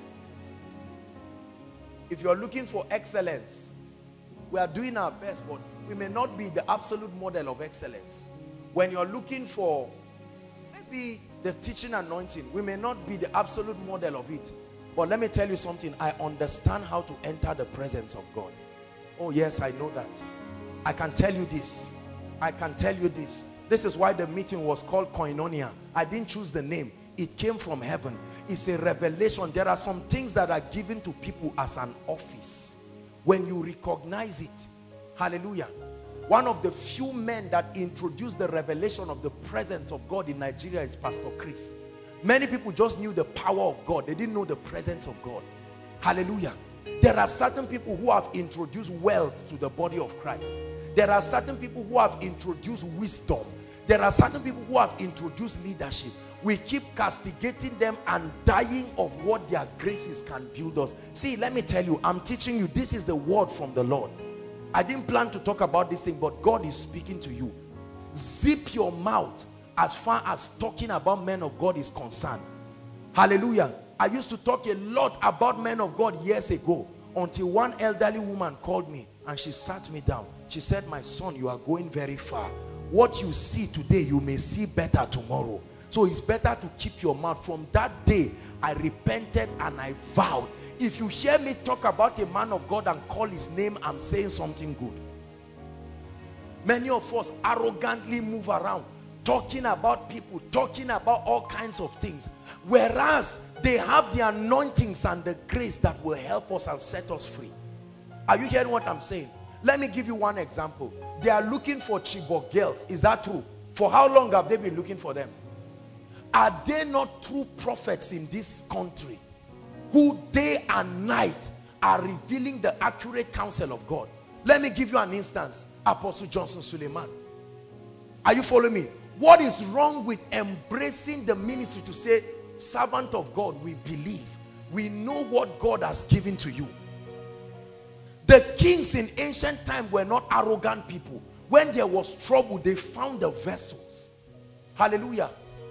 If you're looking for excellence, we are doing our best, but we may not be the absolute model of excellence. When you're looking for maybe the teaching anointing, we may not be the absolute model of it. But let me tell you something, I understand how to enter the presence of God. Oh yes, I know that. I can tell you this. I can tell you this. This is why the meeting was called Koinonia. I didn't choose the name. It came from heaven. It's a revelation. There are some things that are given to people as an office. When you recognize it, hallelujah. One of the few men that introduced the revelation of the presence of God in Nigeria is Pastor Chris. Many people just knew the power of God. They didn't know the presence of God. Hallelujah. There are certain people who have introduced wealth to the body of Christ. There are certain people who have introduced wisdom. There are certain people who have introduced leadership. We keep castigating them and dying of what their graces can build us. See, let me tell you, I'm teaching you, this is the word from the Lord. I didn't plan to talk about this thing, but God is speaking to you. Zip your mouth as far as talking about men of God is concerned. Hallelujah. I used to talk a lot about men of God years ago, until one elderly woman called me and she sat me down. She said, my son, you are going very far. What you see today, you may see better tomorrow. So it's better to keep your mouth. From that day, I repented and I vowed. If you hear me talk about a man of God and call his name, I'm saying something good. Many of us arrogantly move around, talking about people, talking about all kinds of things, whereas they have the anointings and the grace that will help us and set us free. Are you hearing what I'm saying? Let me give you one example. They are looking for Chibok girls. Is that true? For how long have they been looking for them? Are they not true prophets in this country? who day and night are revealing the accurate counsel of God. Let me give you an instance. Apostle Johnson Suleiman. Are you following me? What is wrong with embracing the ministry to say, servant of God, we believe. We know what God has given to you. The kings in ancient time were not arrogant people. When there was trouble, they found the vessels. Hallelujah.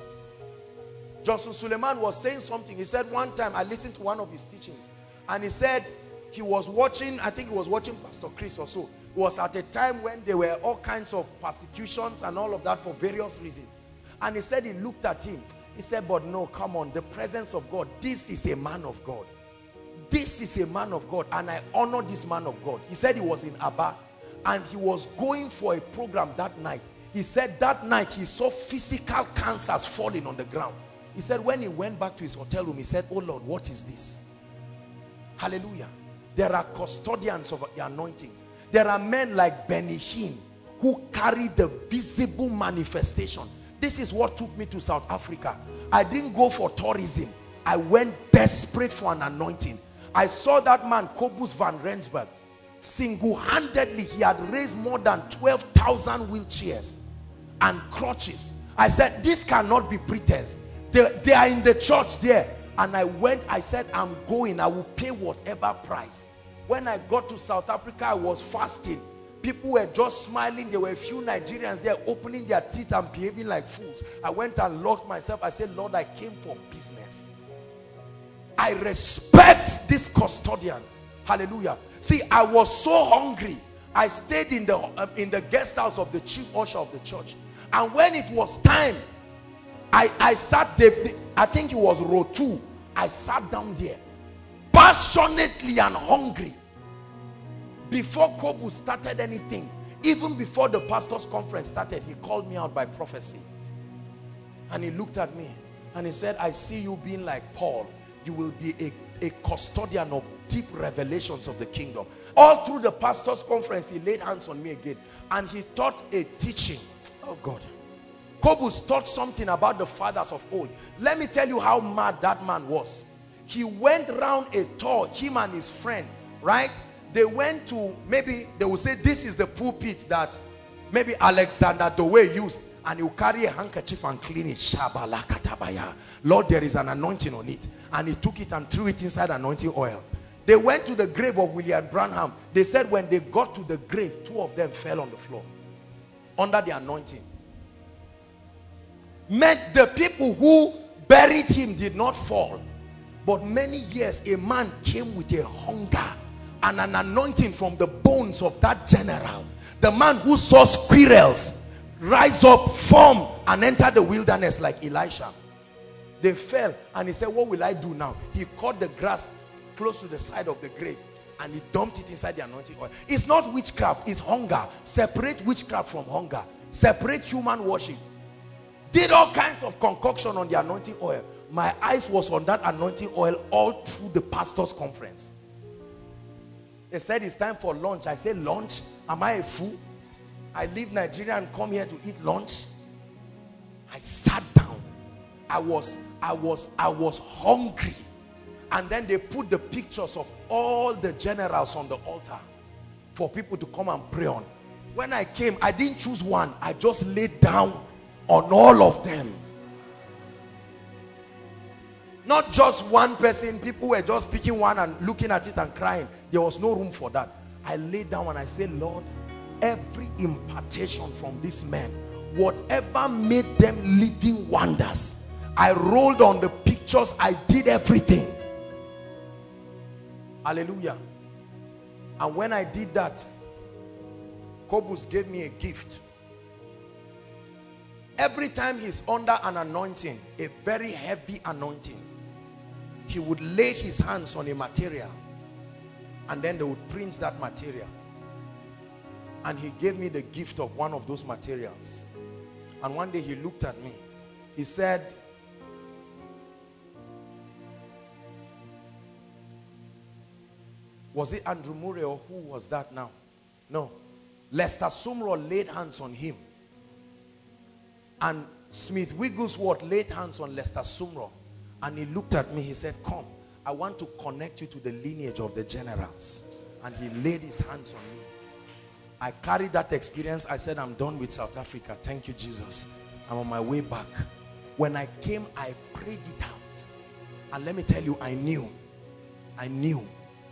Johnson Suleiman was saying something. He said one time, I listened to one of his teachings, and he said he was watching, I think he was watching Pastor Chris or so. It was at a time when there were all kinds of persecutions and all of that for various reasons. And he said he looked at him. He said, but no, come on, the presence of God. This is a man of God. This is a man of God, and I honor this man of God. He said he was in Aba, and he was going for a program that night. He said that night he saw physical cancers falling on the ground. He said when he went back to his hotel room, he said, oh Lord, what is this? Hallelujah. There are custodians of the anointings. There are men like Benny Hinn who carry the visible manifestation. This is what took me to South Africa. I didn't go for tourism. I went desperate for an anointing. I saw that man, Kobus van Rensburg. Single-handedly, he had raised more than twelve thousand wheelchairs and crutches. I said, this cannot be pretense. They, they are in the church there. And I went, I said, I'm going. I will pay whatever price. When I got to South Africa, I was fasting. People were just smiling. There were a few Nigerians there opening their teeth and behaving like fools. I went and locked myself. I said, Lord, I came for business. I respect this custodian. Hallelujah. See, I was so hungry. I stayed in the, uh, in the guest house of the chief usher of the church. And when it was time, I, I sat there. I think it was row two. I sat down there passionately and hungry. Before Kobu started anything, even before the pastor's conference started, he called me out by prophecy. And he looked at me and he said, I see you being like Paul. You will be a, a custodian of deep revelations of the kingdom. All through the pastor's conference, he laid hands on me again. And he taught a teaching. Oh God. Kobus taught something about the fathers of old. Let me tell you how mad that man was. He went around a tour, him and his friend, right? They went to, maybe they will say this is the pulpit that maybe Alexander Dowie used, and he'll carry a handkerchief and clean it. Lord, there is an anointing on it. And he took it and threw it inside anointing oil. They went to the grave of William Branham. They said when they got to the grave, two of them fell on the floor under the anointing. Meant the people who buried him did not fall. But many years, a man came with a hunger and an anointing from the bones of that general. The man who saw squirrels rise up, form, and enter the wilderness like Elisha. They fell, and he said, what will I do now? He cut the grass close to the side of the grave, and he dumped it inside the anointing oil. It's not witchcraft, it's hunger. Separate witchcraft from hunger. Separate human worship. Did all kinds of concoction on the anointing oil. My eyes was on that anointing oil all through the pastor's conference. They said it's time for lunch. I said, lunch? Am I a fool? I leave Nigeria and come here to eat lunch. I sat down. I was, I was, I was hungry. And then they put the pictures of all the generals on the altar for people to come and pray on. When I came, I didn't choose one. I just laid down on all of them. Not just one person. People were just picking one and looking at it and crying. There was no room for that. I laid down and I said, Lord, every impartation from these men, whatever made them living wonders, I rolled on the pictures. I did everything. Hallelujah. And when I did that, Kobus gave me a gift. Every time he's under an anointing, a very heavy anointing, he would lay his hands on a material, and then they would print that material. And he gave me the gift of one of those materials. And one day he looked at me. He said, was it Andrew Murray or who was that now? No. Lester Sumrall laid hands on him. And Smith Wigglesworth laid hands on Lester Sumrall. And he looked at me. He said, come. I want to connect you to the lineage of the generals. And he laid his hands on me. I carried that experience. I said, I'm done with South Africa. Thank you, Jesus. I'm on my way back. When I came, I prayed it out. And let me tell you, I knew. I knew.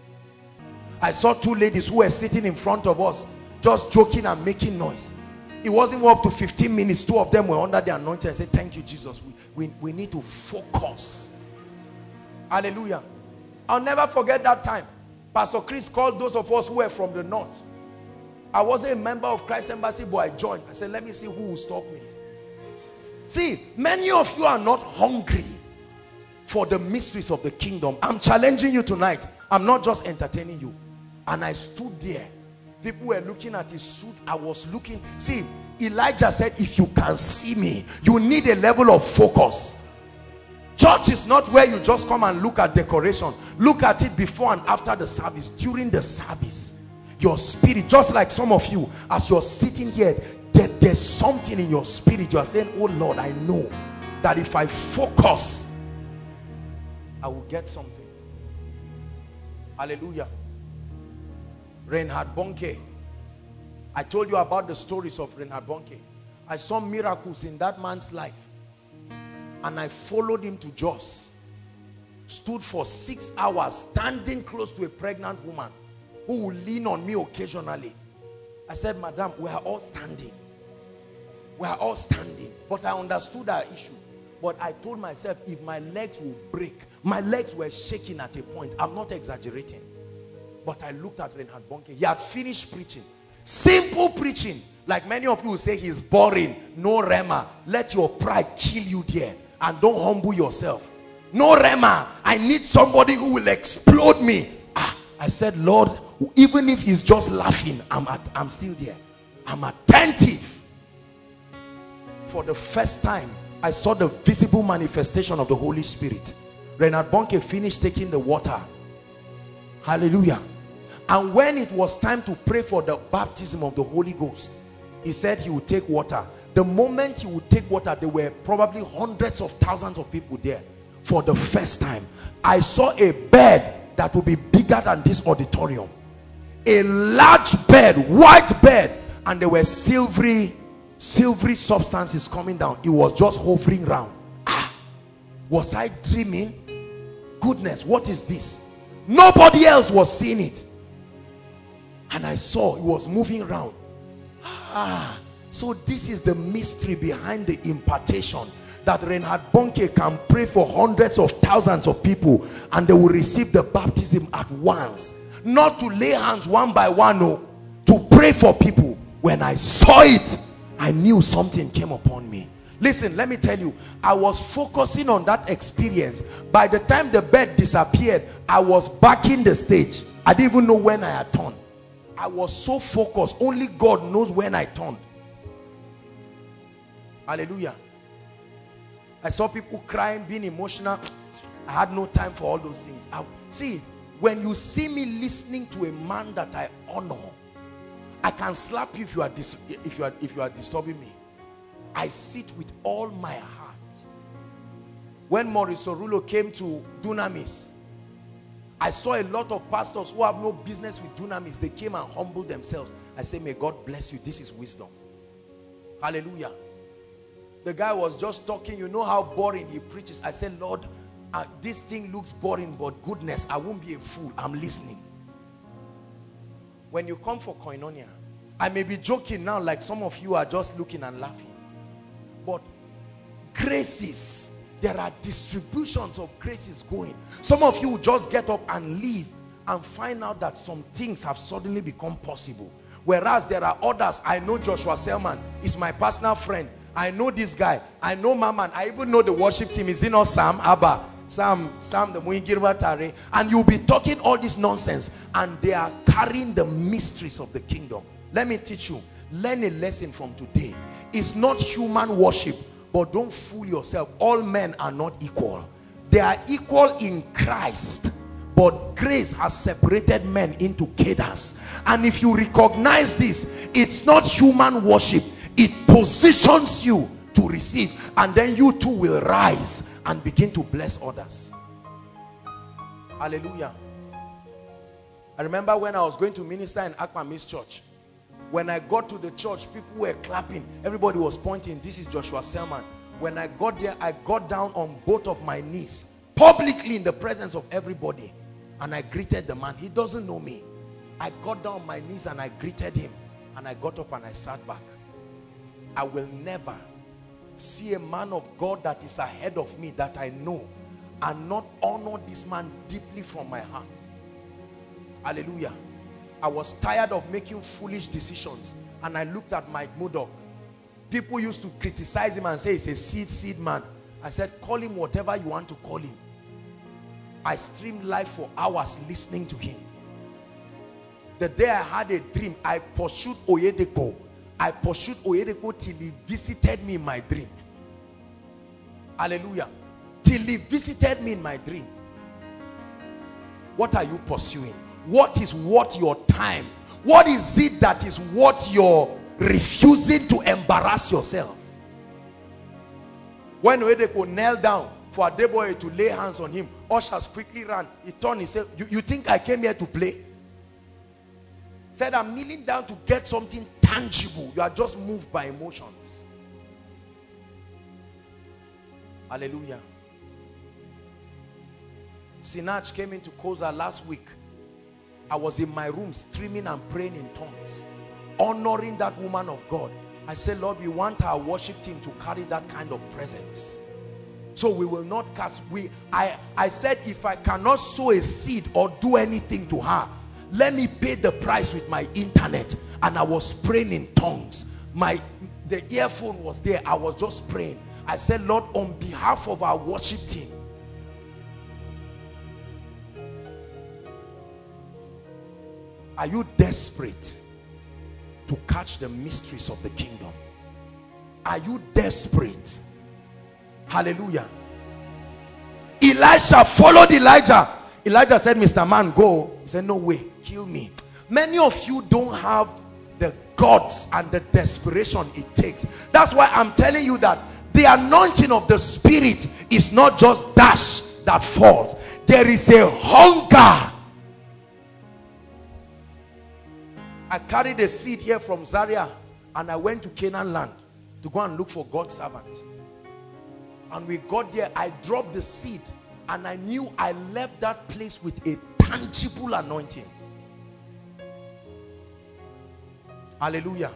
I saw two ladies who were sitting in front of us, just joking and making noise. It wasn't up to fifteen minutes. Two of them were under the anointing. I said, thank you, Jesus. We, we, we need to focus. Hallelujah. I'll never forget that time. Pastor Chris called those of us who were from the north. I wasn't a member of Christ Embassy, but I joined. I said, let me see who will stop me. See, many of you are not hungry for the mysteries of the kingdom. I'm challenging you tonight. I'm not just entertaining you. And I stood there. People were looking at his suit. I was looking. See, Elijah said, if you can see me, you need a level of focus. Church is not where you just come and look at decoration. Look at it before and after the service. During the service, your spirit, just like some of you, as you're sitting here, there, there's something in your spirit. You are saying, oh Lord, I know that if I focus, I will get something. Hallelujah. Reinhard Bonnke. I told you about the stories of Reinhard Bonnke. I saw miracles in that man's life. And I followed him to Jos. Stood for six hours standing close to a pregnant woman who would lean on me occasionally. I said, Madam, we are all standing. We are all standing. But I understood our issue. But I told myself, if my legs will break, my legs were shaking at a point. I'm not exaggerating. But I looked at Reinhard Bonnke. He had finished preaching. Simple preaching. Like many of you will say he's boring. No rhema. Let your pride kill you there. And don't humble yourself. No rhema. I need somebody who will explode me. Ah, I said, Lord, even if he's just laughing, I'm, at, I'm still there. I'm attentive. For the first time, I saw the visible manifestation of the Holy Spirit. Reinhard Bonnke finished taking the water. Hallelujah. And when it was time to pray for the baptism of the Holy Ghost, he said he would take water. The moment he would take water, there were probably hundreds of thousands of people there. For the first time, I saw a bed that would be bigger than this auditorium. A large bed, white bed, and there were silvery silvery substances coming down. It was just hovering around. Ah, was I dreaming? Goodness, what is this? Nobody else was seeing it. And I saw it was moving around. Ah, so this is the mystery behind the impartation, that Reinhard Bonnke can pray for hundreds of thousands of people and they will receive the baptism at once. Not to lay hands one by one, no, to pray for people. When I saw it, I knew something came upon me. Listen, let me tell you, I was focusing on that experience. By the time the bed disappeared, I was back in the stage. I didn't even know when I had turned. I was so focused. Only God knows when I turned. Hallelujah. I saw people crying, being emotional. I had no time for all those things. I, see, when you see me listening to a man that I honor, I can slap you if you are dis if you are if you are disturbing me. I sit with all my heart. When Maurice Orulo came to Dunamis, I saw a lot of pastors who have no business with Dunamis. They came and humbled themselves. I say, may God bless you. This is wisdom. Hallelujah. The guy was just talking. You know how boring he preaches. I said, Lord, uh, this thing looks boring, but goodness, I won't be a fool. I'm listening. When you come for Koinonia, I may be joking now, like some of you are just looking and laughing. But graces, there are distributions of graces going. Some of you just get up and leave and find out that some things have suddenly become possible. Whereas there are others. I know Joshua Selman is my personal friend. I know this guy. I know Maman. I even know the worship team. Is it not Sam Abba? Sam, Sam the Muingirwa Tare. And you'll be talking all this nonsense. And they are carrying the mysteries of the kingdom. Let me teach you. Learn a lesson from today. It's not human worship. But don't fool yourself. All men are not equal. They are equal in Christ. But grace has separated men into cadres. And if you recognize this, it's not human worship. It positions you to receive. And then you too will rise and begin to bless others. Hallelujah. I remember when I was going to minister in Akmamis church. When I got to the church, people were clapping. Everybody was pointing. This is Joshua Selman. When I got there, I got down on both of my knees, publicly in the presence of everybody. And I greeted the man. He doesn't know me. I got down on my knees and I greeted him. And I got up and I sat back. I will never see a man of God that is ahead of me that I know and not honor this man deeply from my heart. Hallelujah. I was tired of making foolish decisions, and I looked at Mike Murdoch. People used to criticize him and say he's a seed seed man. I said, call him whatever you want to call him. I streamed live for hours listening to him. The day I had a dream, I pursued Oyedepo. I pursued Oyedepo till he visited me in my dream. Hallelujah. Till he visited me in my dream. What are you pursuing? What is worth your time? What is it that is worth your refusing to embarrass yourself? When Oyedepo knelt down for Adeboye to lay hands on him, ushers quickly ran. He turned, he said, you, you think I came here to play? Said, I'm kneeling down to get something tangible. You are just moved by emotions. Hallelujah. Sinach came into Koza last week. I was in my room streaming and praying in tongues, honoring that woman of God. I said, Lord, we want our worship team to carry that kind of presence. So we will not cast. We, I, I said, if I cannot sow a seed or do anything to her, let me pay the price with my internet. And I was praying in tongues. My, the earphone was there. I was just praying. I said, Lord, on behalf of our worship team, are you desperate to catch the mysteries of the kingdom? Are you desperate? Hallelujah. Elisha followed Elijah. Elijah said, Mister Man, go. He said, no way, kill me. Many of you don't have the guts and the desperation it takes. That's why I'm telling you that the anointing of the Spirit is not just dash that falls. There is a hunger. I carried a seed here from Zaria and I went to Canaan land to go and look for God's servant. And we got there, I dropped the seed and I knew I left that place with a tangible anointing. Hallelujah.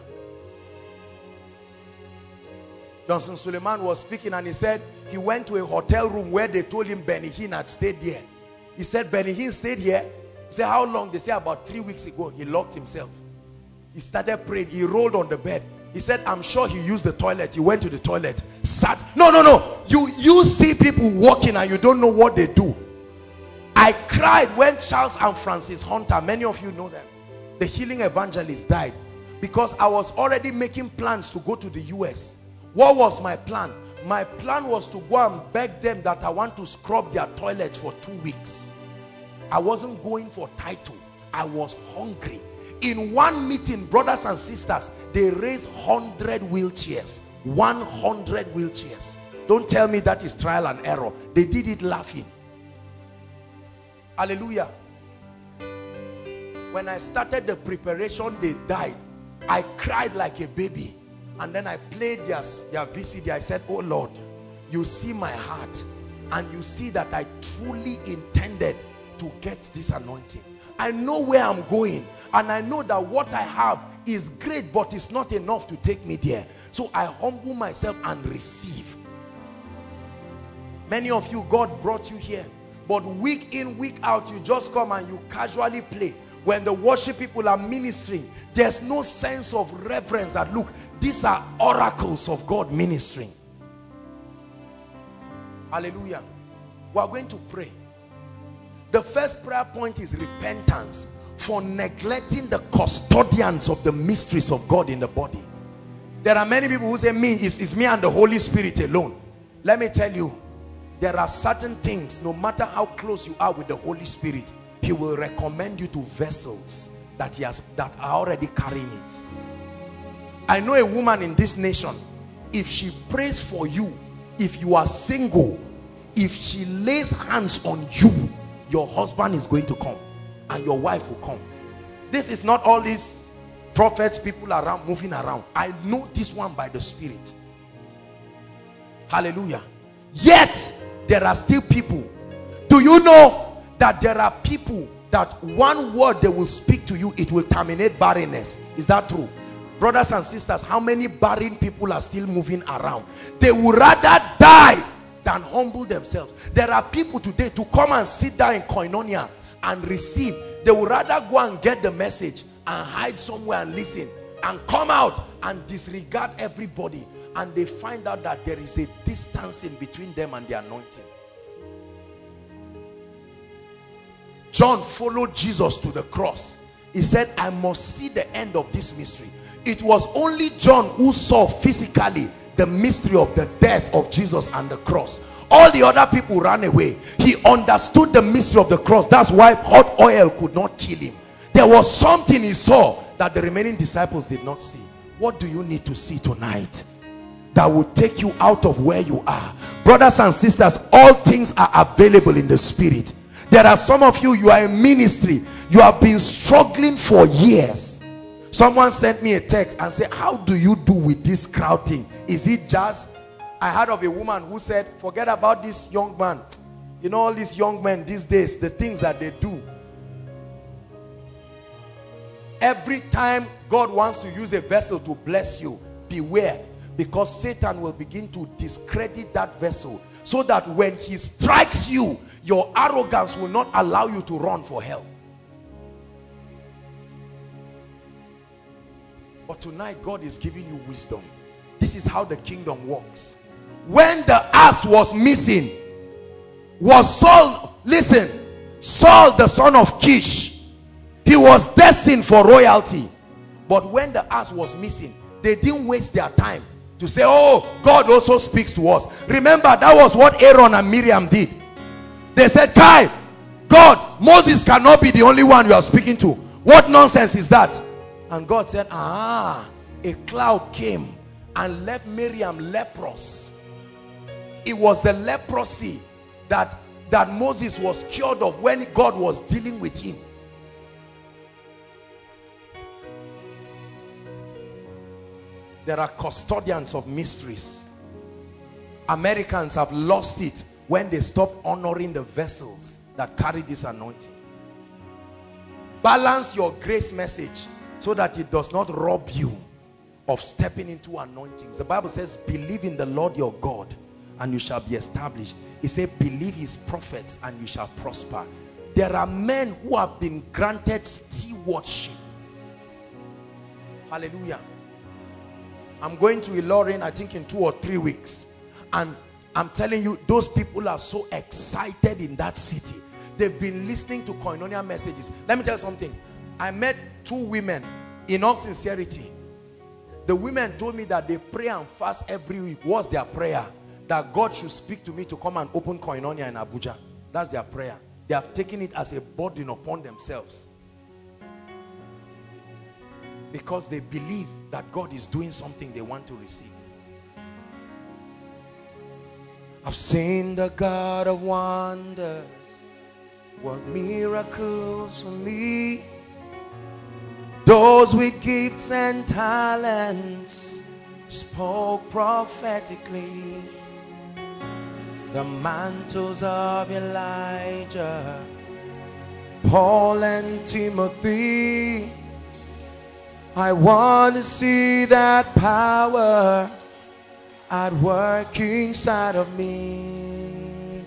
Johnson Suleiman was speaking and he said he went to a hotel room where they told him Benny Hinn had stayed there. He said, Benny Hinn stayed here? He said, how long? They said about three weeks ago. He locked himself. He started praying. He rolled on the bed. He said, I'm sure he used the toilet. He went to the toilet, sat. No, no, no. You, you see people walking and you don't know what they do. I cried when Charles and Francis Hunter, many of you know them, the healing evangelist, died. Because I was already making plans to go to the U S. What was my plan? My plan was to go and beg them that I want to scrub their toilets for two weeks. I wasn't going for title. I was hungry. In one meeting, brothers and sisters, they raised one hundred wheelchairs. one hundred wheelchairs. Don't tell me that is trial and error. They did it laughing. Hallelujah. When I started the preparation, they died. I cried like a baby. And then I played their, their V C D. I said, oh Lord, you see my heart. And you see that I truly intended to get this anointing. I know where I'm going. And I know that what I have is great, but it's not enough to take me there. So I humble myself and receive. Many of you, God brought you here. But week in, week out, you just come and you casually play. When the worship people are ministering, there's no sense of reverence that, look, these are oracles of God ministering. Hallelujah. We are going to pray. The first prayer point is repentance for neglecting the custodians of the mysteries of God in the body. There are many people who say, me, it's, it's me and the Holy Spirit alone. Let me tell you, there are certain things, no matter how close you are with the Holy Spirit, he will recommend you to vessels that he has, that are already carrying it. I know a woman in this nation, if she prays for you, if you are single, if she lays hands on you, your husband is going to come and your wife will come. This is not all these prophets, people around moving around. I know this one by the Spirit. Hallelujah. Yet there are still people. Do you know that there are people that one word they will speak to you, it will terminate barrenness? Is that true? Brothers and sisters, how many barren people are still moving around? They would rather die than humble themselves. There are people today to come and sit down in Koinonia and receive. They would rather go and get the message and hide somewhere and listen, and come out and disregard everybody, and they find out that there is a distancing between them and the anointing. John followed Jesus to the cross. He said, I must see the end of this mystery. It was only John who saw physically the mystery of the death of Jesus and the cross. All the other people ran away. He understood the mystery of the cross. That's why hot oil could not kill him. There was something he saw that the remaining disciples did not see. What do you need to see tonight that will take you out of where you are? Brothers and sisters, all things are available in the Spirit. There are some of you, you are in ministry, you have been struggling for years. Someone sent me a text and said, how do you do with this crowd thing? Is it just... I heard of a woman who said, forget about this young man. You know, all these young men these days, the things that they do. Every time God wants to use a vessel to bless you, beware, because Satan will begin to discredit that vessel, so that when he strikes you, your arrogance will not allow you to run for help. But tonight, God is giving you wisdom. This is how the kingdom works. When the ass was missing, was Saul, listen, Saul the son of Kish, he was destined for royalty. But when the ass was missing, they didn't waste their time to say, oh, God also speaks to us. Remember, that was what Aaron and Miriam did. They said, Kai, God, Moses cannot be the only one you are speaking to. What nonsense is that? And God said, ah, a cloud came and left Miriam leprous. It was the leprosy that, that Moses was cured of when God was dealing with him. There are custodians of mysteries. Americans have lost it when they stop honoring the vessels that carry this anointing. Balance your grace message so that it does not rob you of stepping into anointings. The Bible says, believe in the Lord your God and you shall be established. It says, believe his prophets and you shall prosper. There are men who have been granted stewardship. Hallelujah. I'm going to Ilorin, I think in two or three weeks. And I'm telling you, those people are so excited in that city. They've been listening to Koinonia messages. Let me tell you something. I met two women, in all sincerity. The women told me that they pray and fast every week. What's their prayer? That God should speak to me to come and open Koinonia in Abuja. That's their prayer. They have taken it as a burden upon themselves, because they believe that God is doing something they want to receive. I've seen the God of wonders work miracles for me. Those with gifts and talents spoke prophetically. The mantles of Elijah, Paul and Timothy. I want to see that power at work inside of me.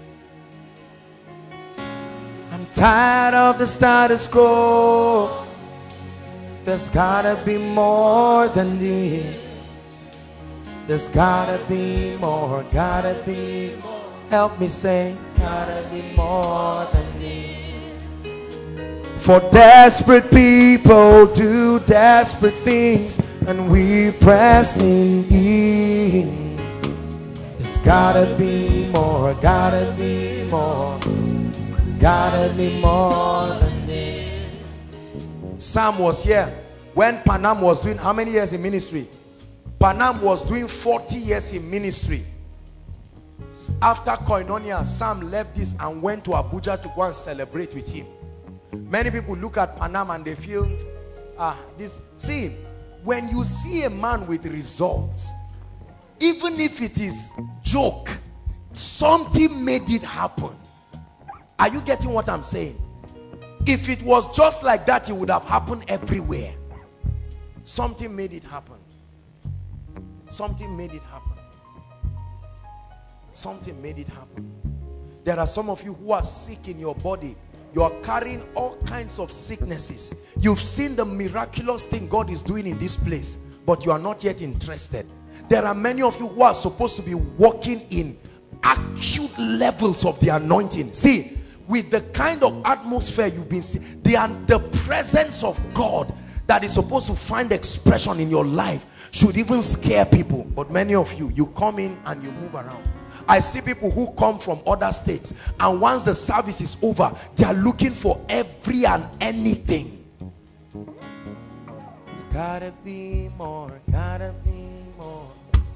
I'm tired of the status quo. There's gotta be more than this. There's gotta be more, gotta be more. Help me say, there's gotta be more than this. For desperate people do desperate things, and we press in. There's gotta be more, gotta be more, gotta be more than this. Sam was here when Panam was doing how many years in ministry? Panam was doing forty years in ministry. After Koinonia, Sam left this and went to Abuja to go and celebrate with him. Many people look at Panama and they feel, ah, this. See, when you see a man with results, even if it is joke, something made it happen. Are you getting what I'm saying? If it was just like that, it would have happened everywhere. Something made it happen. Something made it happen. Something made it happen. There are some of you who are sick in your body. You are carrying all kinds of sicknesses. You've seen the miraculous thing God is doing in this place, but you are not yet interested. There are many of you who are supposed to be walking in acute levels of the anointing. See, with the kind of atmosphere you've been seeing, the, the presence of God that is supposed to find expression in your life should even scare people. But many of you, you come in and you move around. I see people who come from other states, and once the service is over, they are looking for every and anything. It's gotta be more, gotta be more.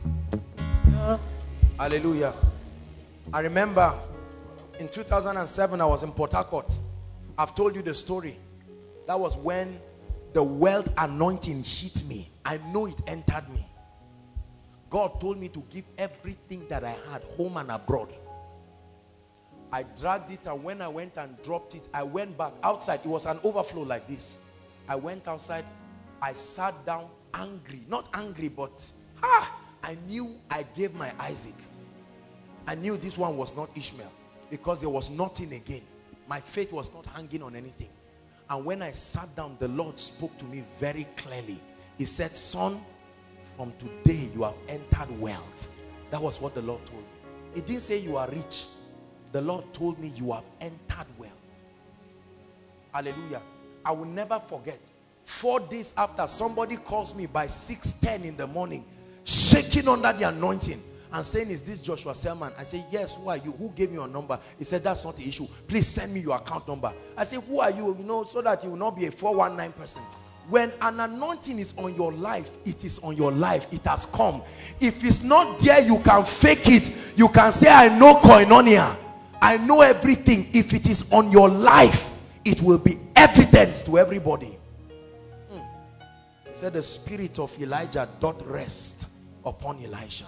Hallelujah. I remember in two thousand seven, I was in Port Harcourt. I've told you the story. That was when the wealth anointing hit me. I know it entered me. God told me to give everything that I had, home and abroad. I dragged it, and when I went and dropped it, I went back outside. It was an overflow like this. I went outside. I sat down angry. Not angry, but ah, I knew I gave my Isaac. I knew this one was not Ishmael, because there was nothing again. My faith was not hanging on anything. And when I sat down, the Lord spoke to me very clearly. He said, son, from today you have entered wealth. That was what the Lord told me. He didn't say you are rich. The Lord told me you have entered wealth. Hallelujah. I will never forget. Four days after, somebody calls me by six ten in the morning, shaking under the anointing and saying, is this Joshua Selman? I say, yes. Who are you? Who gave me your number? He said, that's not the issue. Please send me your account number. I say, who are you? You know, so that you will not be a four one nine person. When an anointing is on your life, it is on your life. It has come. If it's not there, you can fake it. You can say, I know Koinonia. I know everything. If it is on your life, it will be evident to everybody. Hmm. He said, the spirit of Elijah doth rest upon Elisha.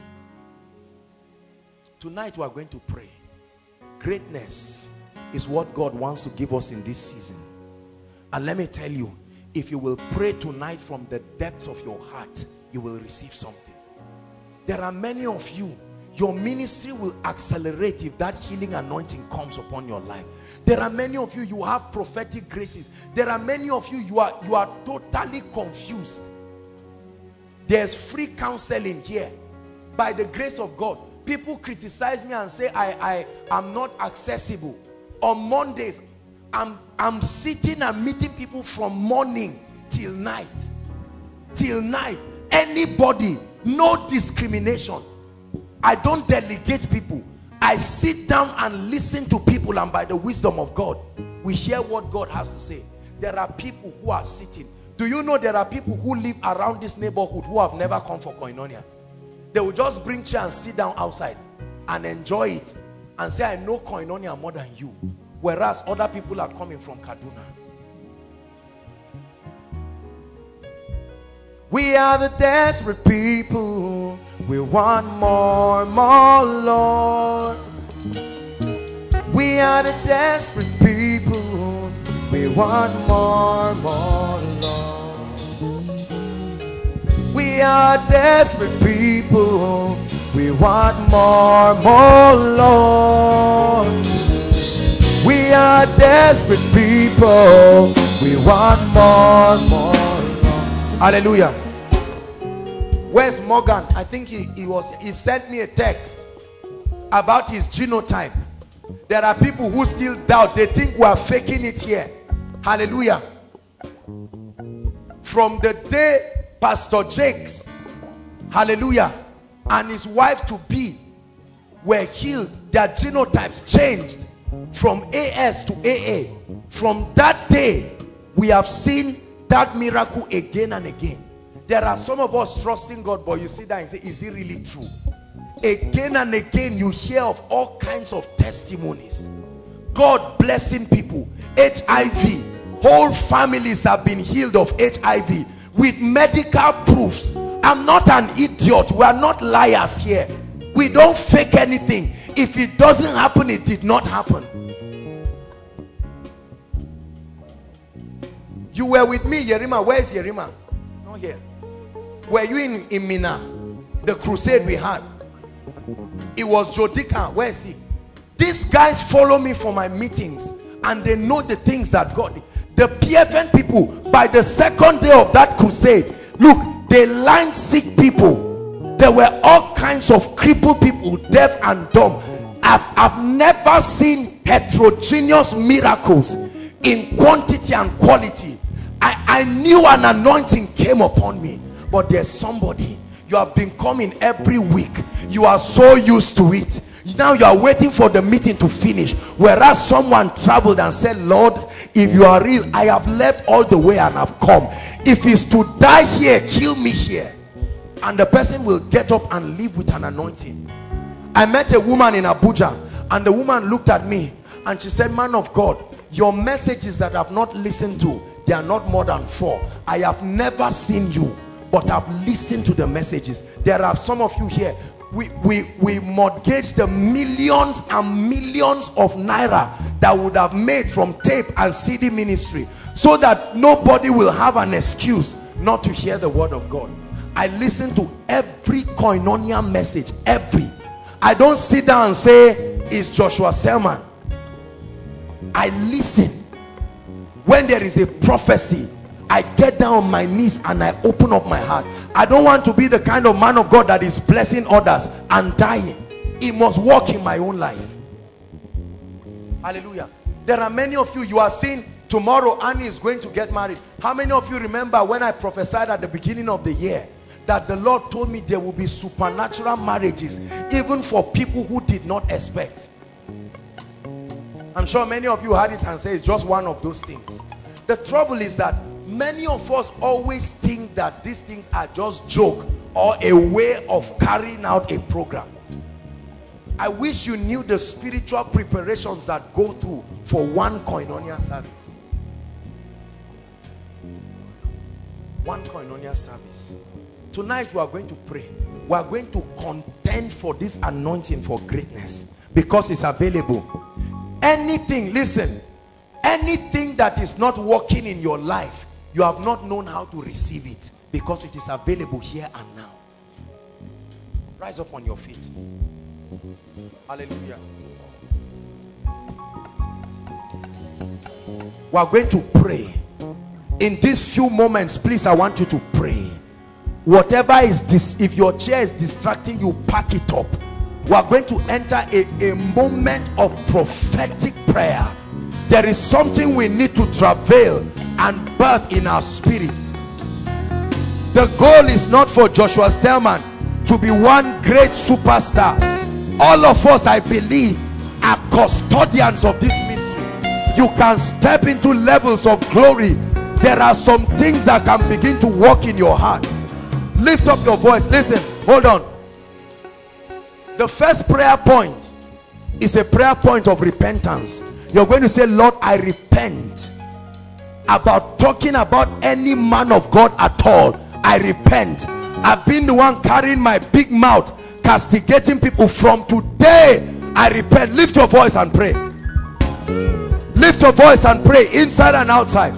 Tonight we are going to pray. Greatness is what God wants to give us in this season. And let me tell you, if you will pray tonight from the depths of your heart, you will receive something. There are many of you, your ministry will accelerate if that healing anointing comes upon your life. There are many of you, you have prophetic graces. There are many of you, you are, you are totally confused. There's free counseling here. By the grace of God, people criticize me and say I, I am not accessible. On Mondays, I'm, I'm sitting and meeting people from morning till night. Till night. Anybody, no discrimination. I don't delegate people. I sit down and listen to people, and by the wisdom of God, we hear what God has to say. There are people who are sitting. Do you know there are people who live around this neighborhood who have never come for Koinonia? They will just bring chair and sit down outside and enjoy it and say, I know Koinonia more than you. Whereas other people are coming from Kaduna. We are the desperate people. We want more, more, Lord. We are the desperate people. We want more, more, Lord. We are desperate people. We want more, more, Lord. We are desperate people. We want more, more, more. Hallelujah. Where's Morgan? I think he, he was he sent me a text about his genotype. There are people who still doubt. They think we are faking it here. Hallelujah. From the day Pastor Jakes, hallelujah, and his wife to be were healed, their genotypes changed from A S to A A. From that day, we have seen that miracle again and again. There are some of us trusting God, but you sit there and say, is it really true? again and again you hear of all kinds of testimonies. God blessing people. H I V, whole families have been healed of H I V with medical proofs. I'm not an idiot. We are not liars here. We don't fake anything. If it doesn't happen, it did not happen. You were with me, Yerima. Where is Yerima? He's not here. Were you in, in Mina? The crusade we had. It was Jodika. Where is he? These guys follow me for my meetings and they know the things that God did. The P F N people, by the second day of that crusade, look, they lined sick people. There were all kinds of crippled people, deaf and dumb. I've, I've never seen heterogeneous miracles in quantity and quality. I, I knew an anointing came upon me. But there's somebody, you have been coming every week. You are so used to it. Now you are waiting for the meeting to finish. Whereas someone traveled and said, Lord, if you are real, I have left all the way and have come. If it's to die here, kill me here. And the person will get up and live with an anointing. I met a woman in Abuja, and the woman looked at me and she said, man of God, your messages that I've not listened to, they are not more than four. I have never seen you, but I've listened to the messages. There are some of you here, we, we, we mortgage the millions and millions of naira that would have made from tape and C D ministry, so that nobody will have an excuse not to hear the word of God. I listen to every Koinonia message, every. I don't sit down and say, it's Joshua Selman. I listen. When there is a prophecy, I get down on my knees and I open up my heart. I don't want to be the kind of man of God that is blessing others and dying. It must work in my own life. Hallelujah. There are many of you, you are seeing tomorrow Annie is going to get married. How many of you remember when I prophesied at the beginning of the year that the Lord told me there will be supernatural marriages even for people who did not expect? I'm sure many of you heard it and say it's just one of those things. The trouble is that many of us always think that these things are just joke or a way of carrying out a program. I wish you knew the spiritual preparations that go through for one Koinonia service. One Koinonia service. Tonight we are going to pray. We are going to contend for this anointing for greatness because it's available. Anything, listen, anything that is not working in your life, you have not known how to receive it because it is available here and now. Rise up on your feet. Hallelujah. We are going to pray. In these few moments, please, I want you to pray. Whatever is this, if your chair is distracting you, pack it up. We are going to enter a, a moment of prophetic prayer. There is something we need to travail and birth in our spirit. The goal is not for Joshua Selman to be one great superstar. All of us, I believe, are custodians of this mystery. You can step into levels of glory. There are some things that can begin to work in your heart. Lift up your voice. Listen, hold on. The first prayer point is a prayer point of repentance. You're going to say, Lord, I repent about talking about any man of God at all. I repent. I've been the one carrying my big mouth, castigating people. From today, I repent. Lift your voice and pray. Lift your voice and pray, inside and outside.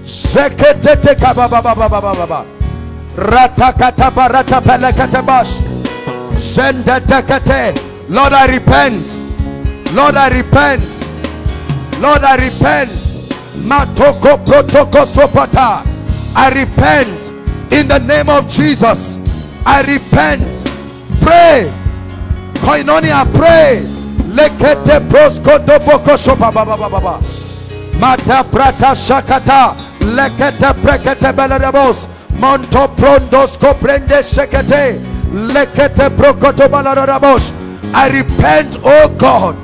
Lord, I repent. Lord, I repent. Lord, I repent. Matoko protoko sopata. I repent in the name of Jesus. I repent. Pray. Koinonia, pray. Lekete prosko doboko sopa baba baba. Mata prata shakata. Lekete prekete belarabos. Monto prondos koprende shekete. Lekete prokoto balarabos. I repent, oh God.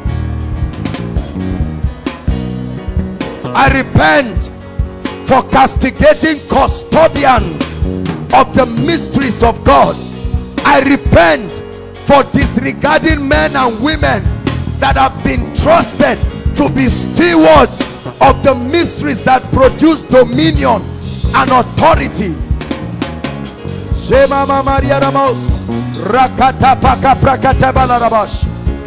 I repent for castigating custodians of the mysteries of God. I repent for disregarding men and women that have been trusted to be stewards of the mysteries that produce dominion and authority. Shema Maria Ramos Rakata Paka Prakata Balarabash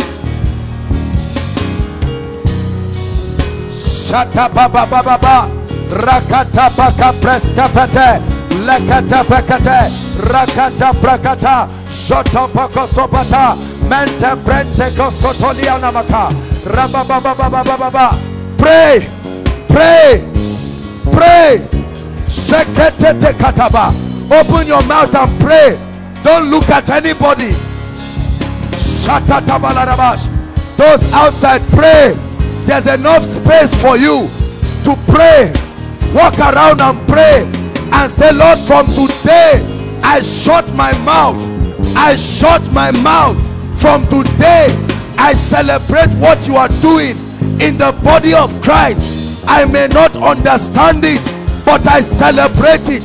Shata Baba Baba Rakata Paka Preskapate Lekata Prakate Rakata Prakata Shota Paka Sopata Mente Brente Kosotolia Namaka Rabba Baba Baba Baba. Pray, pray, pray. Shekete Kataba. Open your mouth and pray. Don't look at anybody. Shatatabalabash. Those outside, pray. There's enough space for you to pray. Walk around and pray and say, Lord, from today I shut my mouth. I shut my mouth. From today I celebrate what you are doing in the body of Christ. I may not understand it, but I celebrate it.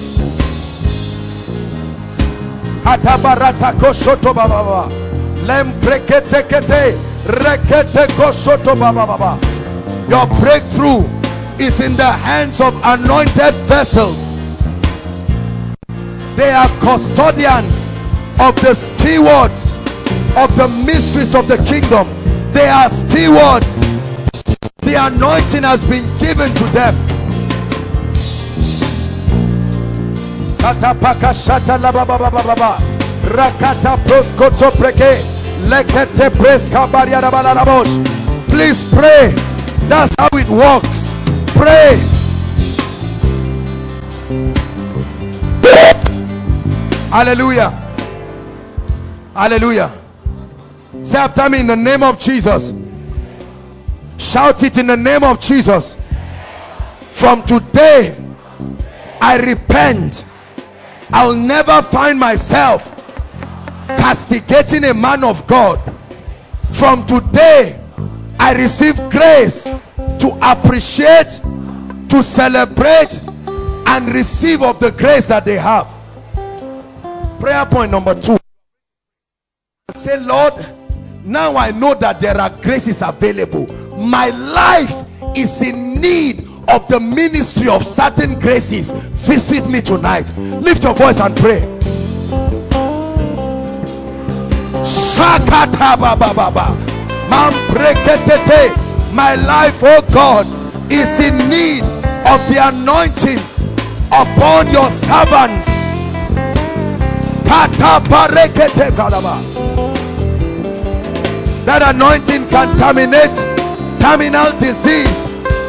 Atabarata koshoto baba lembrekete kete rekete koshoto baba. Your breakthrough is in the hands of anointed vessels. They are custodians of the stewards of the mysteries of the kingdom. They are stewards. The anointing has been given to them. Katapaka shata la baba baba baba rakata proskoto preke lekete preska bariara balarabosh. Please pray. That's how it works. Pray. Hallelujah. Hallelujah. Say after me, in the name of Jesus. Shout it, in the name of Jesus. From today I repent. I'll never find myself castigating a man of God. From today I receive grace to appreciate, to celebrate and receive of the grace that they have. Prayer point number two. Say, Lord, now I know that there are graces available. My life is in need of the ministry of certain graces. Visit me tonight. Lift your voice and pray. Shakata baba baba. My life, oh God, is in need of the anointing upon your servants. That anointing can terminate terminal disease.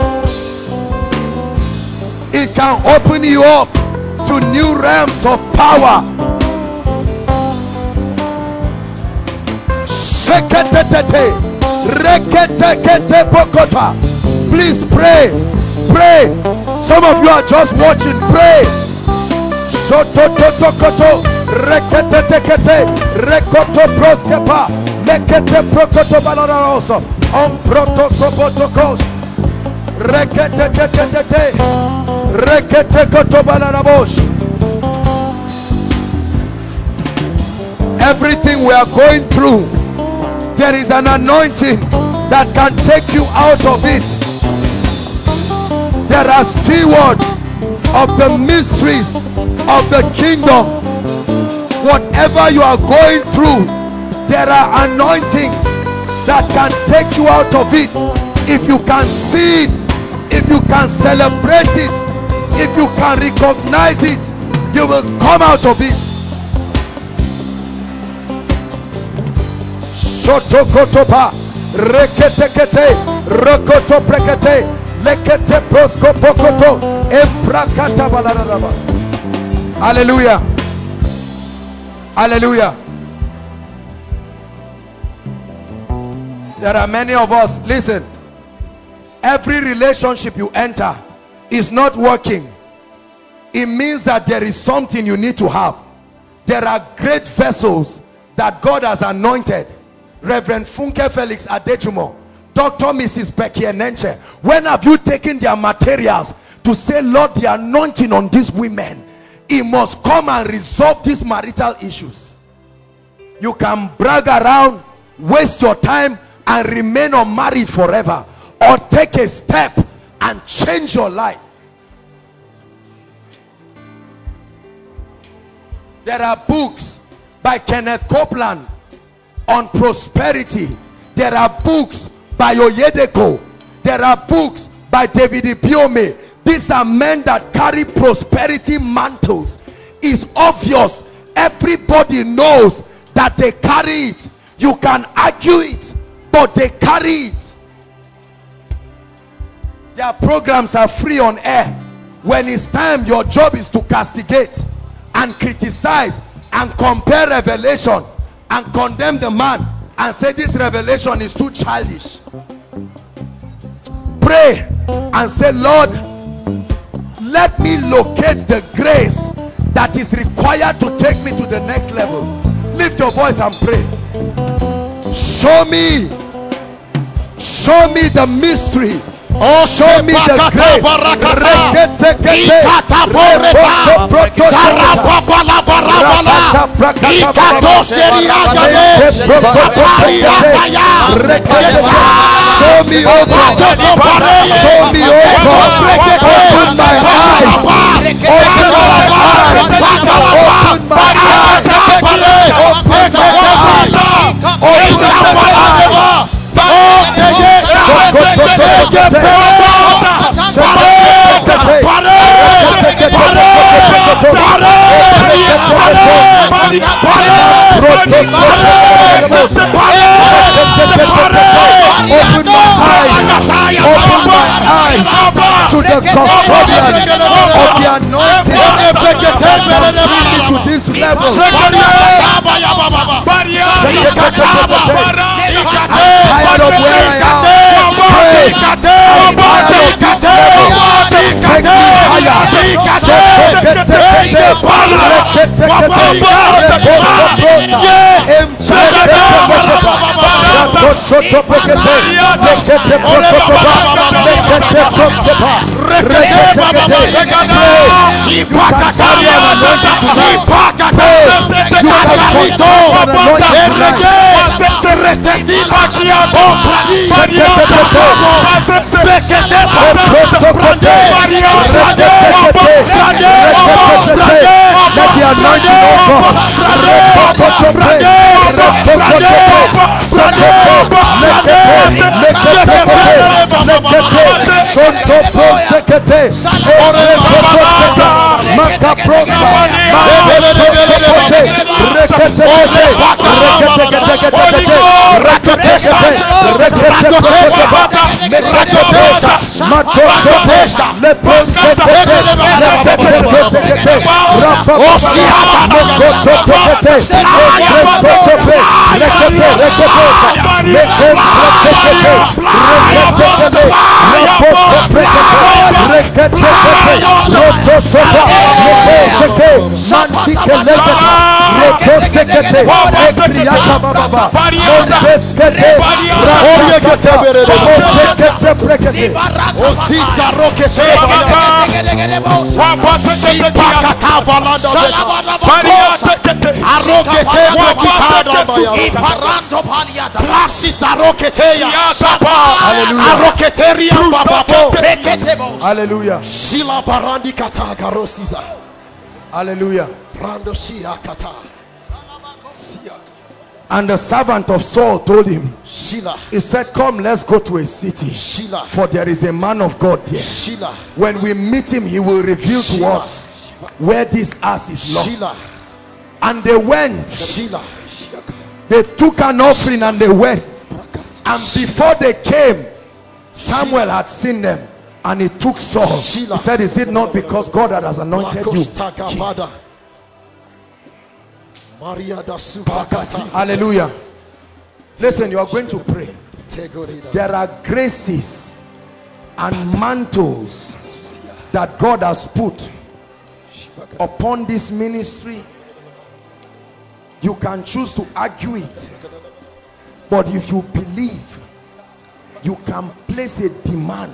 It can open you up to new realms of power. Please pray. Pray. Some of you are just watching. Pray. Rekoto proskepa lekete prokoto balaraoso on proto sobotokos rekete tekete rekete koto balarabosh. Everything we are going through, there is an anointing that can take you out of it. There are stewards of the mysteries of the kingdom. Whatever you are going through, there are anointings that can take you out of it. If you can see it, if you can celebrate it, if you can recognize it, you will come out of it. Shotokotopa reketekete rokoto prekete lekete prosko pokoto emprakata balaraba. Hallelujah. Hallelujah. There are many of us, listen, every relationship you enter is not working. It means that there is something you need to have. There are great vessels that God has anointed. Reverend Funke Felix Adejumo, Doctor Missus Becky Enenche. When have you taken their materials to say, Lord, the anointing on these women, it must come and resolve these marital issues? You can brag around, waste your time, and remain unmarried forever, or take a step and change your life. There are books by Kenneth Copeland on prosperity. There are books by Oyedepo. There are books by David Ibiome. These are men that carry prosperity mantles. It's obvious. Everybody knows that they carry it. You can argue it, but they carry it. Their programs are free on air. When it's time, your job is to castigate and criticize and compare revelation and condemn the man and say this revelation is too childish. Pray and say, Lord, let me locate the grace that is required to take me to the next level. Lift your voice and pray. Show me, show me the mystery. Oh, show me the grace. Show me, oh God. Show me, oh God. Open my eyes. Open my eyes. Open my eyes. Open my eyes. Open my eyes. Open my eyes, open my eyes to the custodian of the anointing that bring me to this level. I'm tired of where I am. Pray. I'm tired of this level. Take me higher. Let the anointing of God. Hallelujah. Hallelujah. And the servant of Saul told him, he said, come, let's go to a city, for there is a man of God there. When we meet him, he will reveal to us where this ass is lost. And they went. They took an offering and they went. And before they came, Samuel had seen them. And he took Saul. He said, is it not because God that has anointed you? Hallelujah. Listen, you are going to pray. There are graces and mantles that God has put upon this ministry. You can choose to argue it, but if you believe, you can place a demand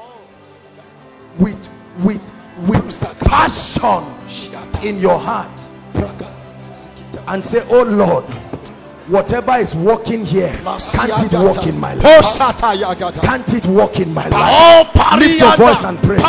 with with with passion in your heart and say, oh Lord, whatever is working here, can't it work in my life? Can't it work in my life? Lift your voice and pray.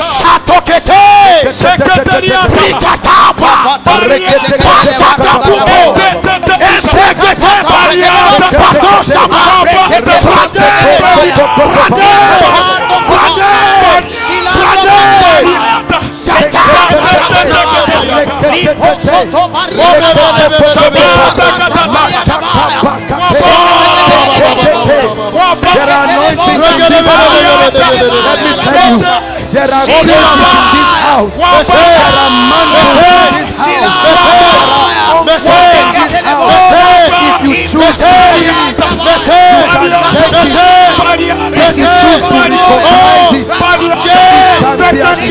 There are anointings in this house. Let me tell you, there are graces in this house. There are mantles in this house. There are in this house. If you choose to see it, you can take it. If you choose to recognize it, it can be a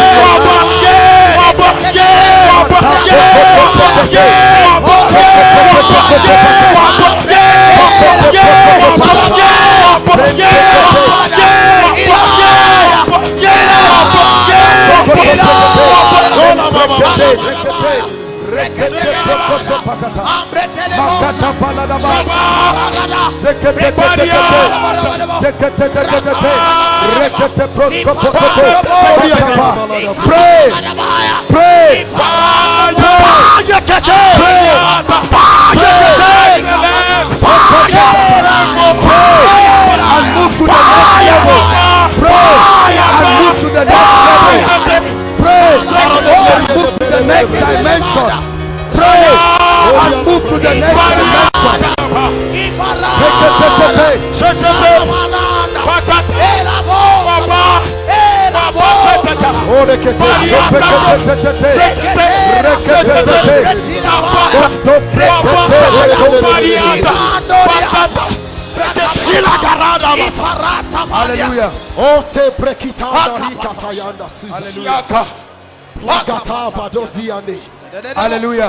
pray, pray, and move to the next level. Pray and move to the next level. Pray and move to the next dimension. Pray and move to the next dimension. Hallelujah. Hallelujah.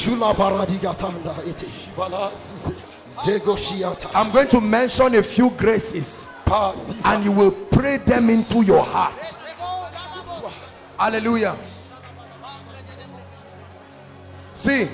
I'm going to mention a few graces and you will pray them into your heart. Hallelujah. See,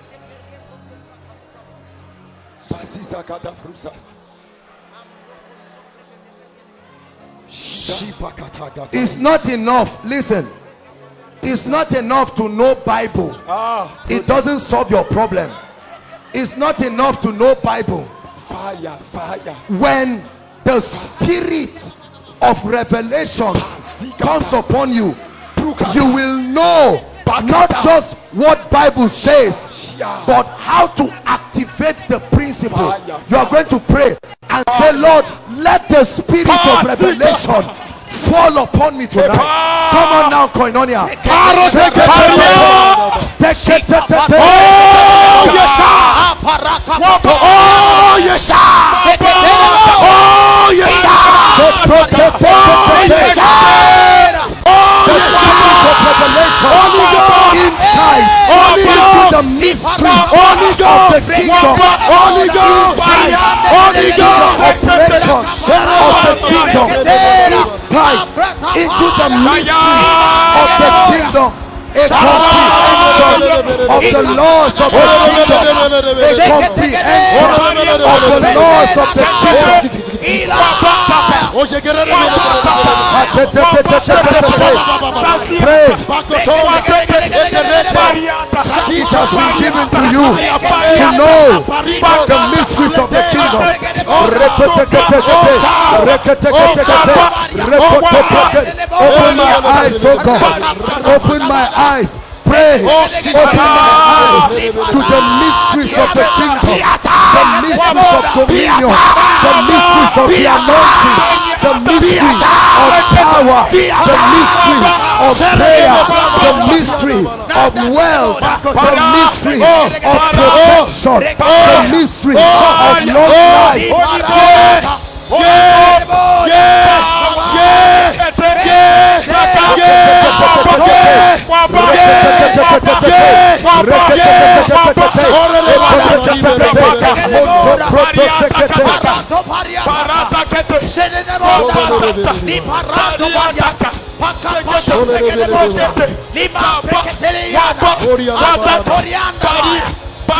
it's not enough. Listen, it's not enough to know Bible. It doesn't solve your problem. It's not enough to know Bible. Fire, fire. When the spirit of revelation comes upon you, you will know not just what Bible says, but how to activate the principle. You are going to pray and say, Lord, let the spirit of revelation fall upon me tonight. Come on now, Koinonia. Oh yes, oh yes, oh yes, the spirit of revelation inside into the mystery of the kingdom, operation of the kingdom inside into the mystery of the kingdom, a comprehension of the laws of the kingdom, a comprehension of the laws of the kingdom. Pray. It has been given to you to know the mysteries of the kingdom. Open my eyes, oh God. Open my eyes. Pray. Open my eyes to the mysteries of the kingdom, the mysteries of dominion, the mysteries of the anointing, the mystery of power, the mystery of prayer, the mystery of wealth, the mystery of protection, the mystery of long life. Yeah, yeah, yeah, yeah,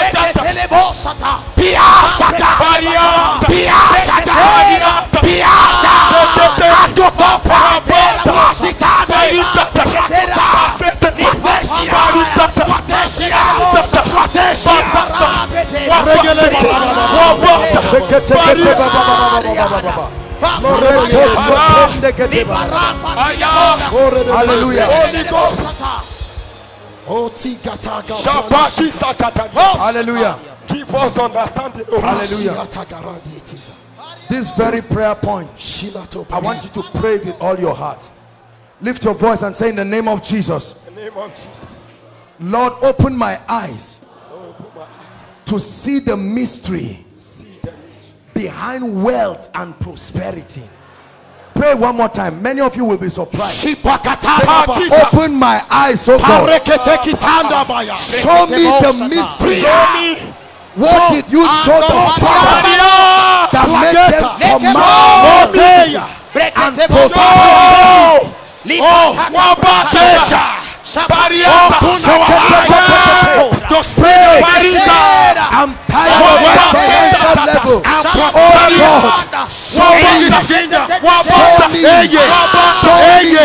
Piasada, Piasada, Piasada, Adotopa, Platitane, Platita, Patesia, Patesia, Patesia, Hallelujah. Hallelujah. Give us understanding. Hallelujah. This very prayer point, I want you to pray with all your heart. Lift your voice and say, in the name of Jesus, In the name of Jesus, Lord, open my eyes Lord, open my eyes to see the mystery to see the mystery behind wealth and prosperity. Pray one more time. Many of you will be surprised. Open my eyes, oh God. Show me the mystery. Show me What did you show the prophet that made them command and prosper? I'm tired of my financial level. Oh God, show me, show me,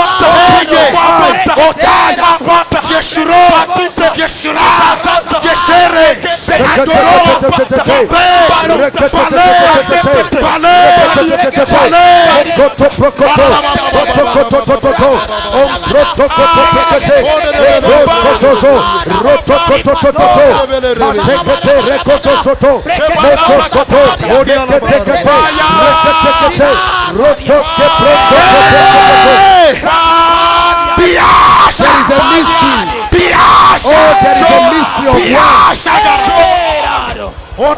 there is a mystery. Oh, there is a mystery of wealth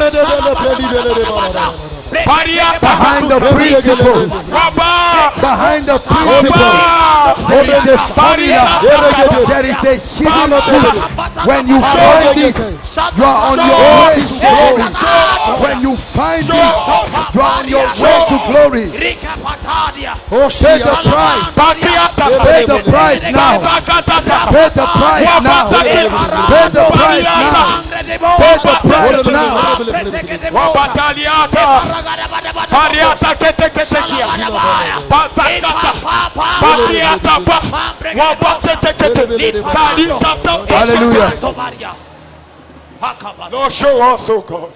behind the principles, behind the principles, there is a formula, there is a hidden truth. When you find it, you are on your way to glory. When you find it, you are on your way to glory. Pay the price. Pay the price now. Pay the price now. Pay the price now. Pay the price now. Hallelujah. Lord, show us, oh God.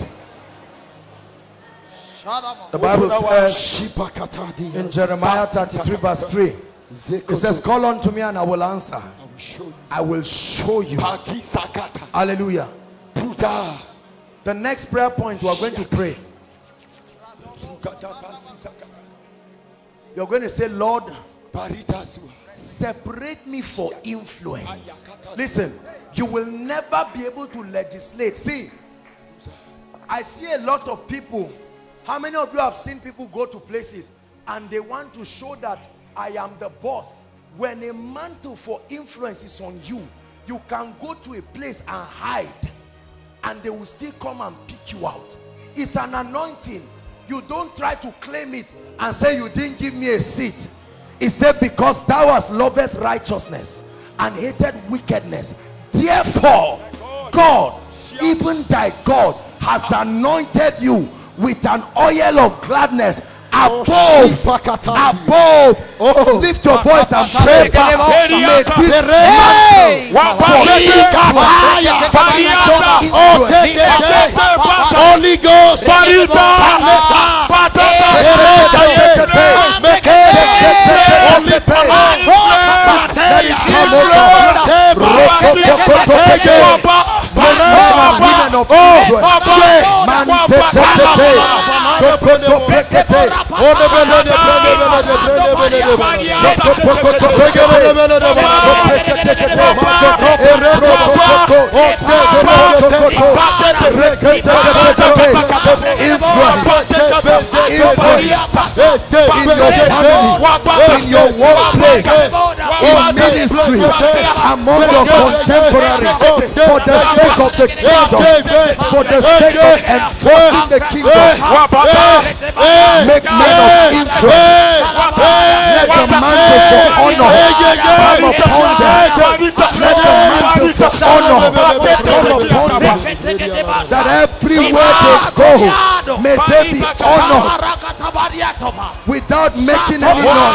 The Bible says in Jeremiah thirty-three verse three, it says, call unto me and I will answer. I will show you. Hallelujah. The next prayer point we are going to pray. You're going to say, Lord, separate me for influence. Listen, you will never be able to legislate. See, I see a lot of people. How many of you have seen people go to places and they want to show that I am the boss? When a mantle for influence is on you, you can go to a place and hide and they will still come and pick you out. It's an anointing. You don't try to claim it and say you didn't give me a seat. It said, because thou hast lovest righteousness and hated wickedness, therefore God, even thy God, has anointed you with an oil of gladness above, above. Oh, lift your voice and say, may this Holy Ghost, in your workplace, in ministry, among your contemporaries, for the sake of the kingdom, for the sake of enforcing the kingdom, make men of influence. Let the mantle for honor come upon them. Let the mantle for honor come upon them. That everywhere they go, may they be honored without making any noise.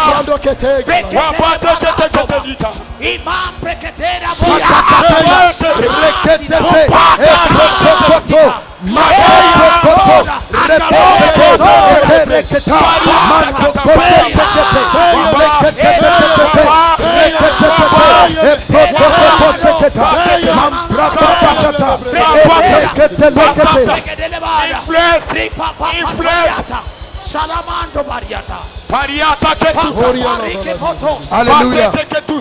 Hallelujah.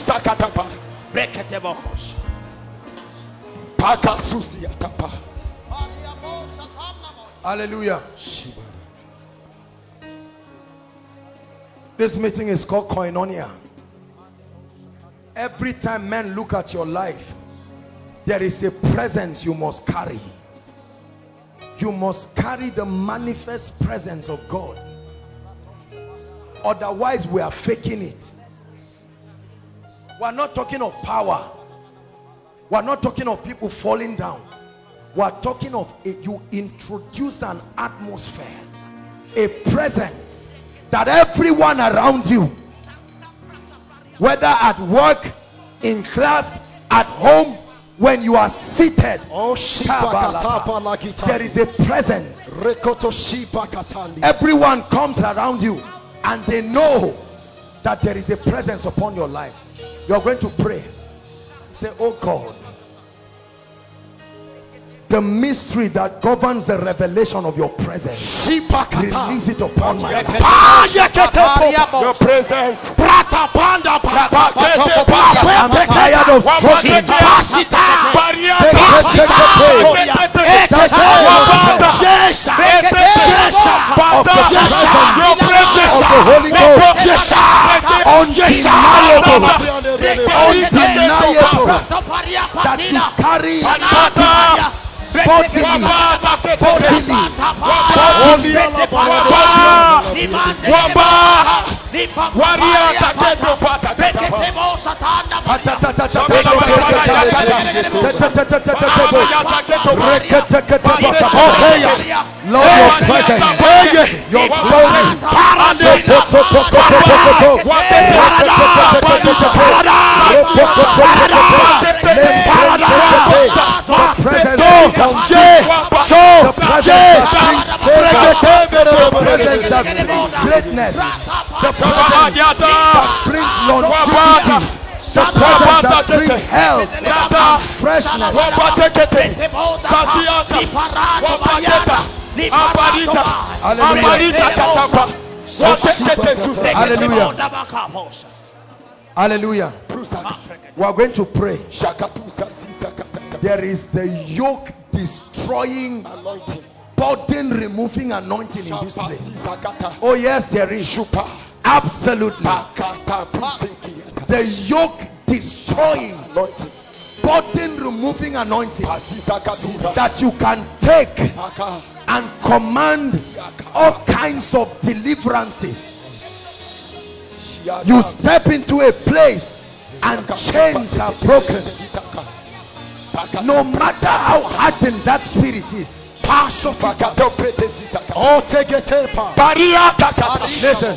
Hallelujah. This meeting is called Koinonia. Every time men look at your life, there is a presence you must carry. You must carry the manifest presence of God. Otherwise, we are faking it. We are not talking of power. We are not talking of people falling down. We are talking of a, you introduce an atmosphere, a presence that everyone around you, whether at work, in class, at home, when you are seated, oh, there is a presence. Everyone comes around you and they know that there is a presence upon your life. You are going to pray. Say, oh God, the mystery that governs the revelation of your presence, release it upon my life. Your presence. I'm tired of struggling. Of the Holy Ghost, undeniable, undeniable, that you carry bodily, Lord, your presence, your glory, the presence of show, the presence that brings favor, the presence that brings greatness, the presence that brings longevity, the presence that brings health and freshness. Hallelujah. Hallelujah. We are going to pray. There is the yoke destroying, burden removing anointing in this place. Oh yes, there is. Absolutely. The yoke destroying, burden removing anointing that you can take and command all kinds of deliverances. You step into a place and chains are broken. No matter how hardened that spirit is. Listen.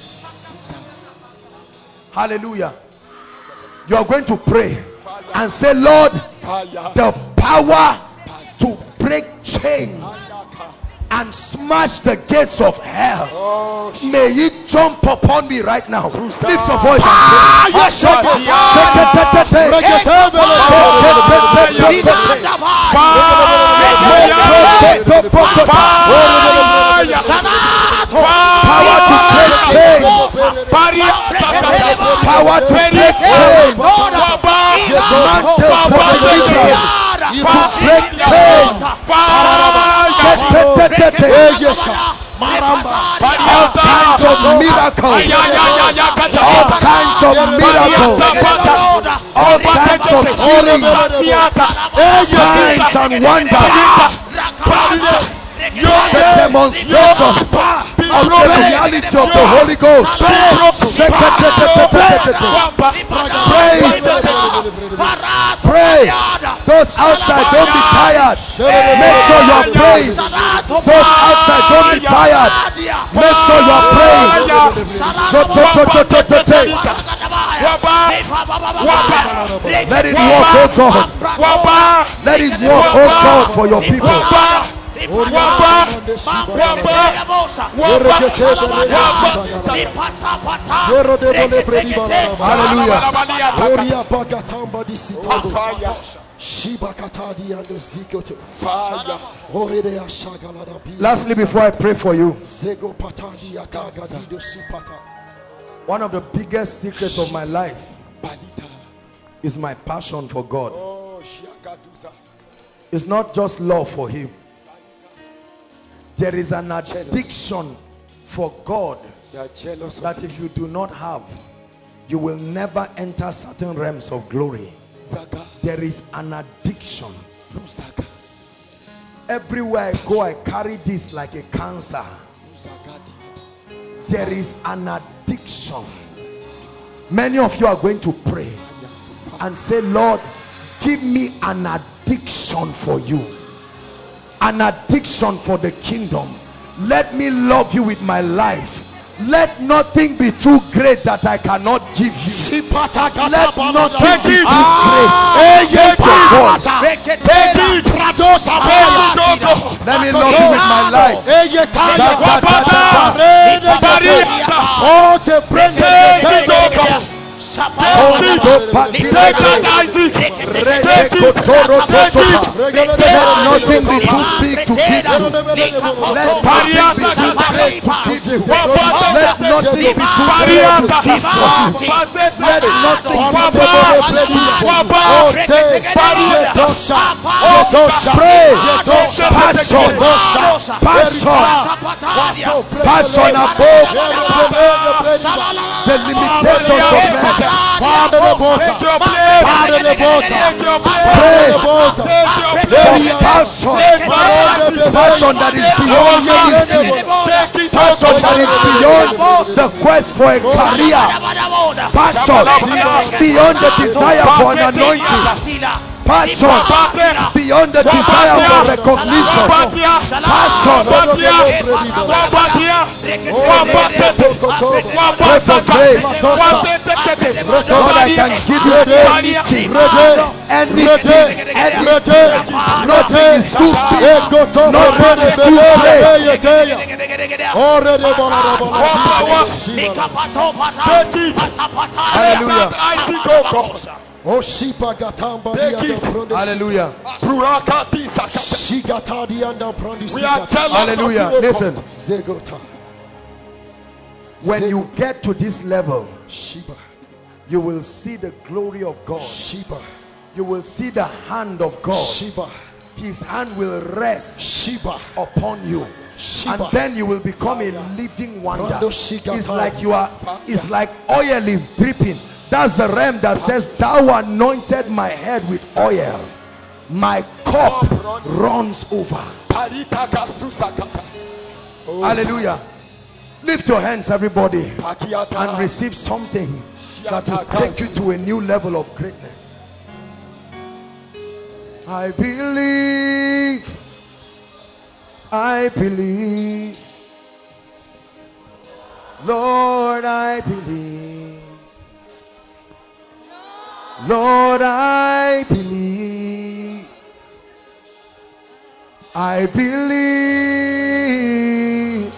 Hallelujah. You are going to pray and say, Lord, the power to break chains and smash the gates of hell, may it jump upon me right now. Lift your voice and pray. Power to break chains. Power to break chains. Mantle for deliverance. To break chains. All kinds of miracles, all kinds of miracles, all kinds of healing, signs and wonders, the demonstration of the reality of the Holy Ghost. Praise. Pray. Those outside, don't be tired. Make sure you are praying. Those outside, don't be tired. Make sure you are praying. Let it work, oh God. Let it work, oh God, for your people. Lastly, before I pray for you, one of the biggest secrets of my life is my passion for God. It's not just love for him. There is an addiction for God that if you do not have, you will never enter certain realms of glory. There is an addiction. Everywhere I go, I carry this like a cancer. There is an addiction. Many of you are going to pray and say, Lord, give me an addiction for you, an addiction for the kingdom. Let me love you with my life. Let nothing be too great that I cannot give you. Let nothing be too great. Let me love you with my life. Let nothing be too big to give you. Let nothing be too great to give you. Let nothing be too great to give you. Let nothing be pray. Passion. Passion. Passion above the limitations of men. Father the water, Father the water, pray for passion, passion that is beyond ministry, passion that is beyond the quest for a career, passion beyond the desire for an anointing, passion beyond the desire for recognition, passion. Pray for grace. Lord, I can give you anything, anything, anything. Nothing is too big, nothing is too great. Oh, Shipa Gatamba, hallelujah. Hallelujah. Listen, when you get to this level, you will see the glory of God. You will see the hand of God. His hand will rest upon you. And then you will become a living wonder. It's like you are, it's like oil is dripping. That's the realm that says, thou anointed my head with oil, my cup runs over. Hallelujah. Lift your hands, everybody, and receive something that will take you to a new level of greatness. I believe, I believe, Lord, I believe. Lord, I believe, I believe,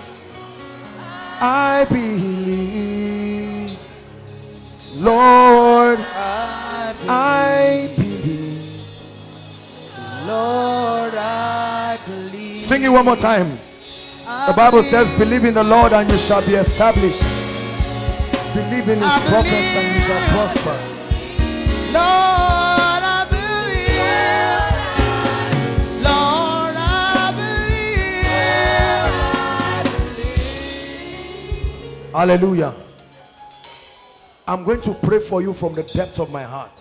I believe, Lord, I believe, Lord, I believe. Sing it one more time. The Bible says, believe in the Lord and you shall be established. Believe in his prophets and you shall prosper. Lord, I believe. Lord, I believe. Hallelujah. I'm going to pray for you from the depth of my heart.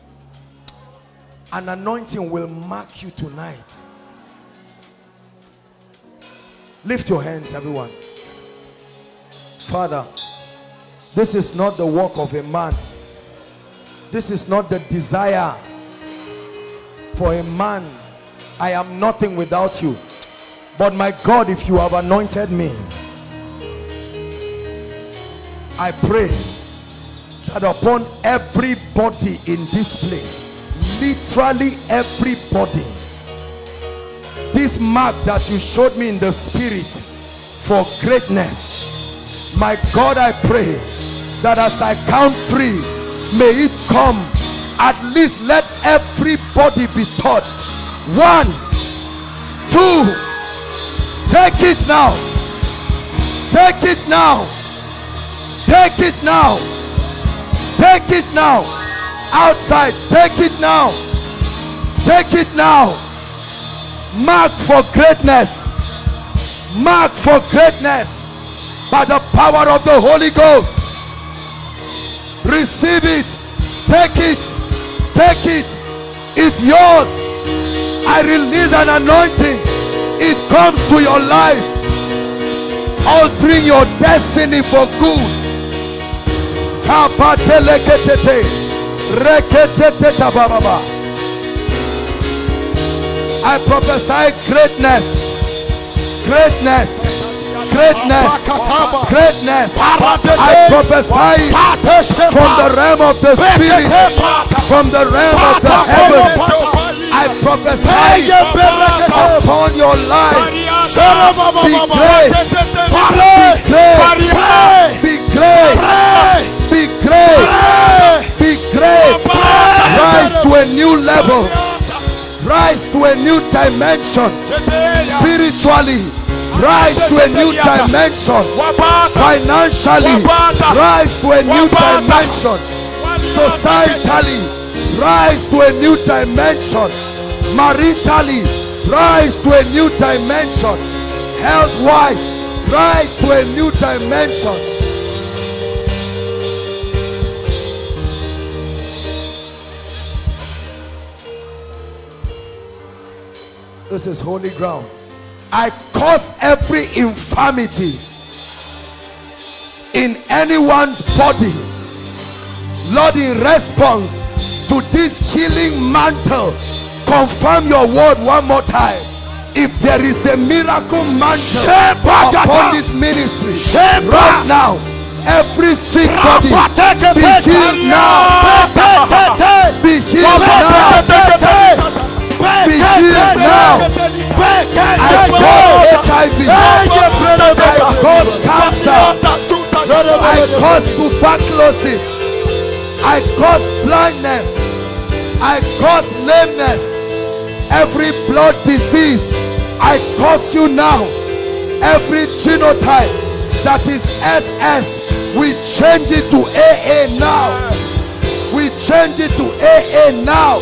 An anointing will mark you tonight. Lift your hands, everyone. Father, this is not the work of a man. This is not the desire for a man. I am nothing without you. But my God, if you have anointed me, I pray that upon everybody in this place, literally everybody, this mark that you showed me in the spirit for greatness, my God, I pray that as I count three, may it come. At least let everybody be touched. One, two, take it now, take it now, take it now, take it now. Outside, take it now, take it now. Mark for greatness, mark for greatness by the power of the Holy Ghost. Receive it, take it, take it. It's yours. I release an anointing. It comes to your life, altering your destiny for good. I prophesy greatness, greatness, greatness, greatness. I prophesy from the realm of the spirit, from the realm of the heaven. I prophesy upon your life. Be great, be great, be great, be great, be great. Rise to a new level, rise to a new dimension spiritually. Rise to a new dimension financially. Rise to a new dimension societally. Rise to a new dimension maritally. Rise to a new dimension health-wise. Rise to a new dimension. This is holy ground. I cause every infirmity in anyone's body, Lord, in response to this healing mantle, confirm your word one more time. If there is a miracle mantle upon this ministry right now, every sick body be healed now, be healed now, be healed now. I cause H I V, I cause cancer, I cause tuberculosis, I cause blindness, I cause lameness, every blood disease, I cause you now. Every genotype that is S S, we change it to A A now. We change it to A A now.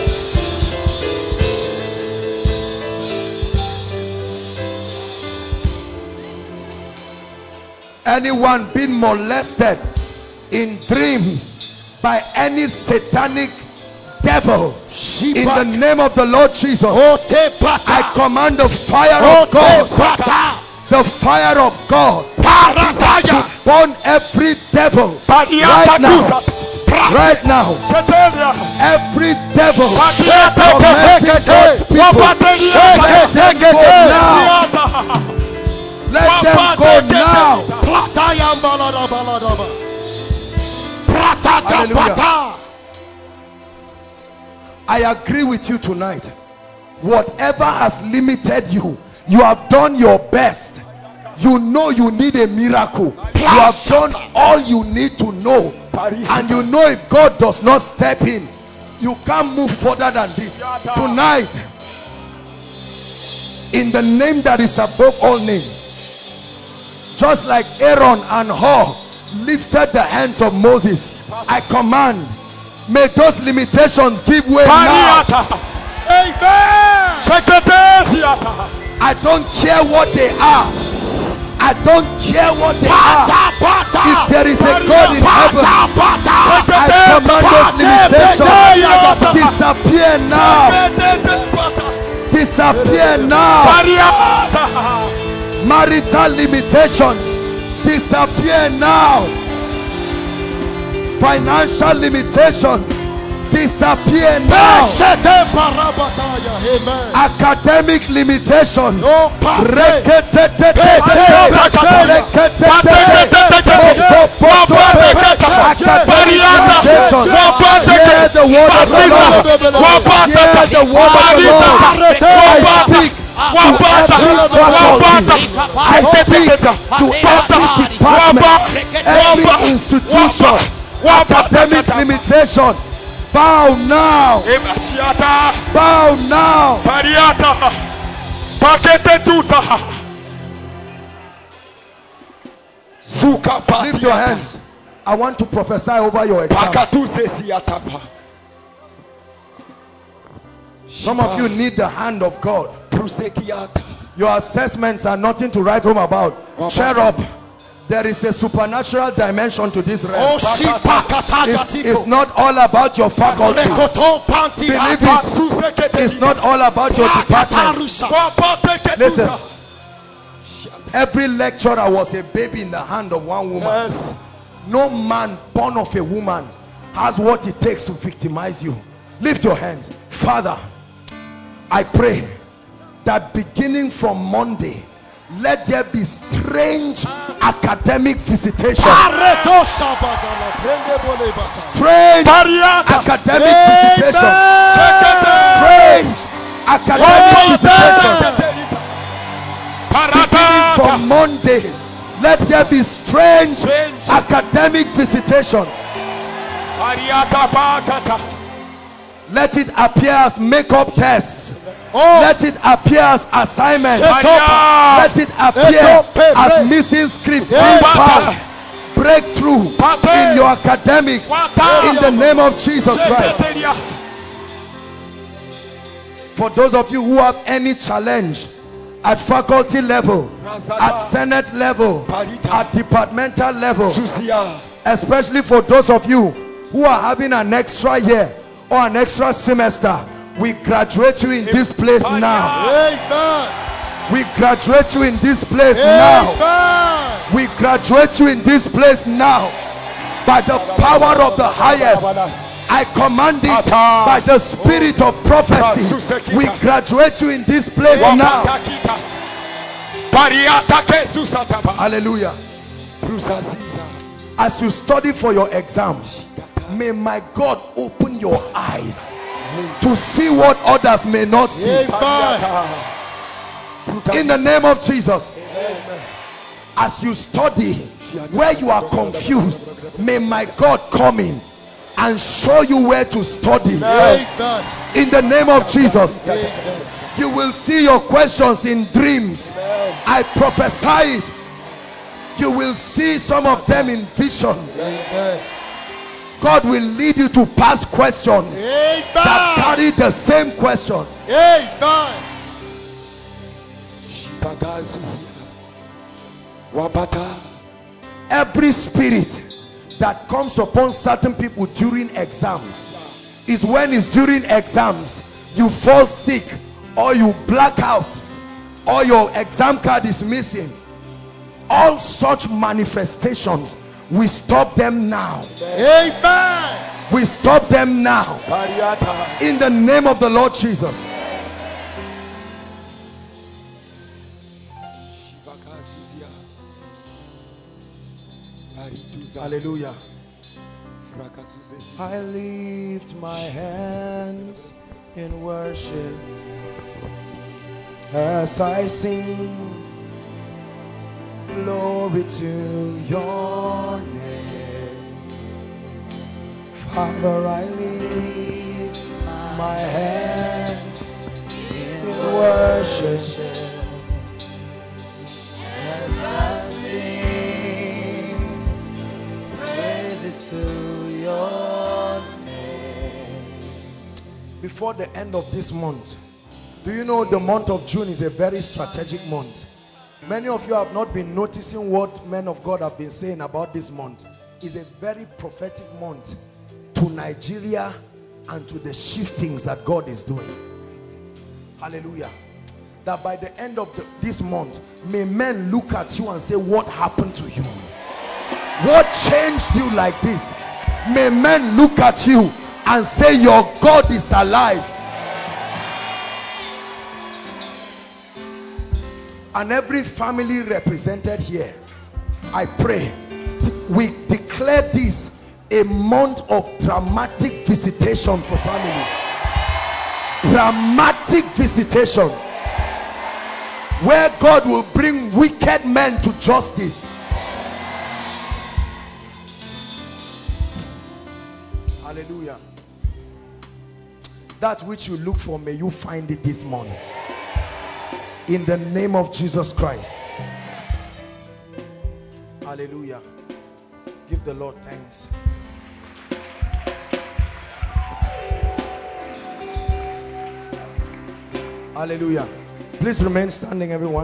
Anyone being molested in dreams by any satanic devil, in the name of the Lord Jesus, I command the fire of God, the fire of God to burn every devil right now, right now. Every devil tormenting God's people, let them go now. Let them go now. Hallelujah. I agree with you tonight. Whatever has limited you, you have done your best. You know you need a miracle. You have done all you need to know. And you know if God does not step in, you can't move further than this. Tonight, in the name that is above all names, just like Aaron and Hur lifted the hands of Moses, I command, may those limitations give way now. Amen. I don't care what they are. I don't care what they are. If there is a God in heaven, I command those limitations disappear now. Disappear now. Marital limitations disappear now. Financial limitations disappear now. Academic limitations. Hear the word of the Lord. Hear the word of the Lord. I speak to every faculty. I speak to every department, every institution. Academic limitation. Bow now. Bow now. Lift your hands. I want to prophesy over your exams. Some of you need the hand of God. Your assessments are nothing to write home about. Cheer up. There is a supernatural dimension to this realm. It's, it's not all about your faculty. Believe it. It's not all about your department. Listen. Every lecturer was a baby in the hand of one woman. Yes. No man born of a woman has what it takes to victimize you. Lift your hands. Father, I pray that beginning from Monday, let there be strange academic visitation. Strange academic visitation. Strange academic visitation. Beginning from Monday, let there be strange academic visitation. Let it appear as makeup tests. Oh. Let it appear as assignments. Let it appear as missing scripts. Yeah. Breakthrough in your academics in the name of Jesus Christ. For those of you who have any challenge at faculty level, at senate level, at departmental level, especially for those of you who are having an extra year or an extra semester, we graduate you in this place now. Amen. We graduate you in this place Amen. now. We graduate you in this place now. By the power of the highest, I command it by the spirit of prophecy. We graduate you in this place now. Hallelujah. As you study for your exams, may my God open your eyes to see what others may not see. In the name of Jesus. As you study where you are confused, may my God come in and show you where to study. In the name of Jesus. You will see your questions in dreams. I prophesy it. You will see some of them in visions. God will lead you to past questions Amen. that carry the same question. Amen. Every spirit that comes upon certain people during exams is when it's during exams you fall sick or you black out or your exam card is missing. All such manifestations, we stop them now. Amen. We stop them now. In the name of the Lord Jesus. Hallelujah. I lift my hands in worship as I sing glory to your name. Father, I lift my hands in worship as I sing praises to your name. Before the end of this month, do you know the month of June is a very strategic month? Many of you have not been noticing what men of God have been saying about this month. It's a very prophetic month to Nigeria and to the shiftings that God is doing. Hallelujah. that by the end of the, this month, may men look at you and say, what happened to you? What changed you like this? May men look at you and say, your God is alive. And every family represented here, I pray, we declare this a month of dramatic visitation for families. Dramatic visitation, where God will bring wicked men to justice. Hallelujah. That which you look for, may you find it this month. In the name of Jesus Christ. Hallelujah. Give the Lord thanks. Hallelujah. Please remain standing, everyone.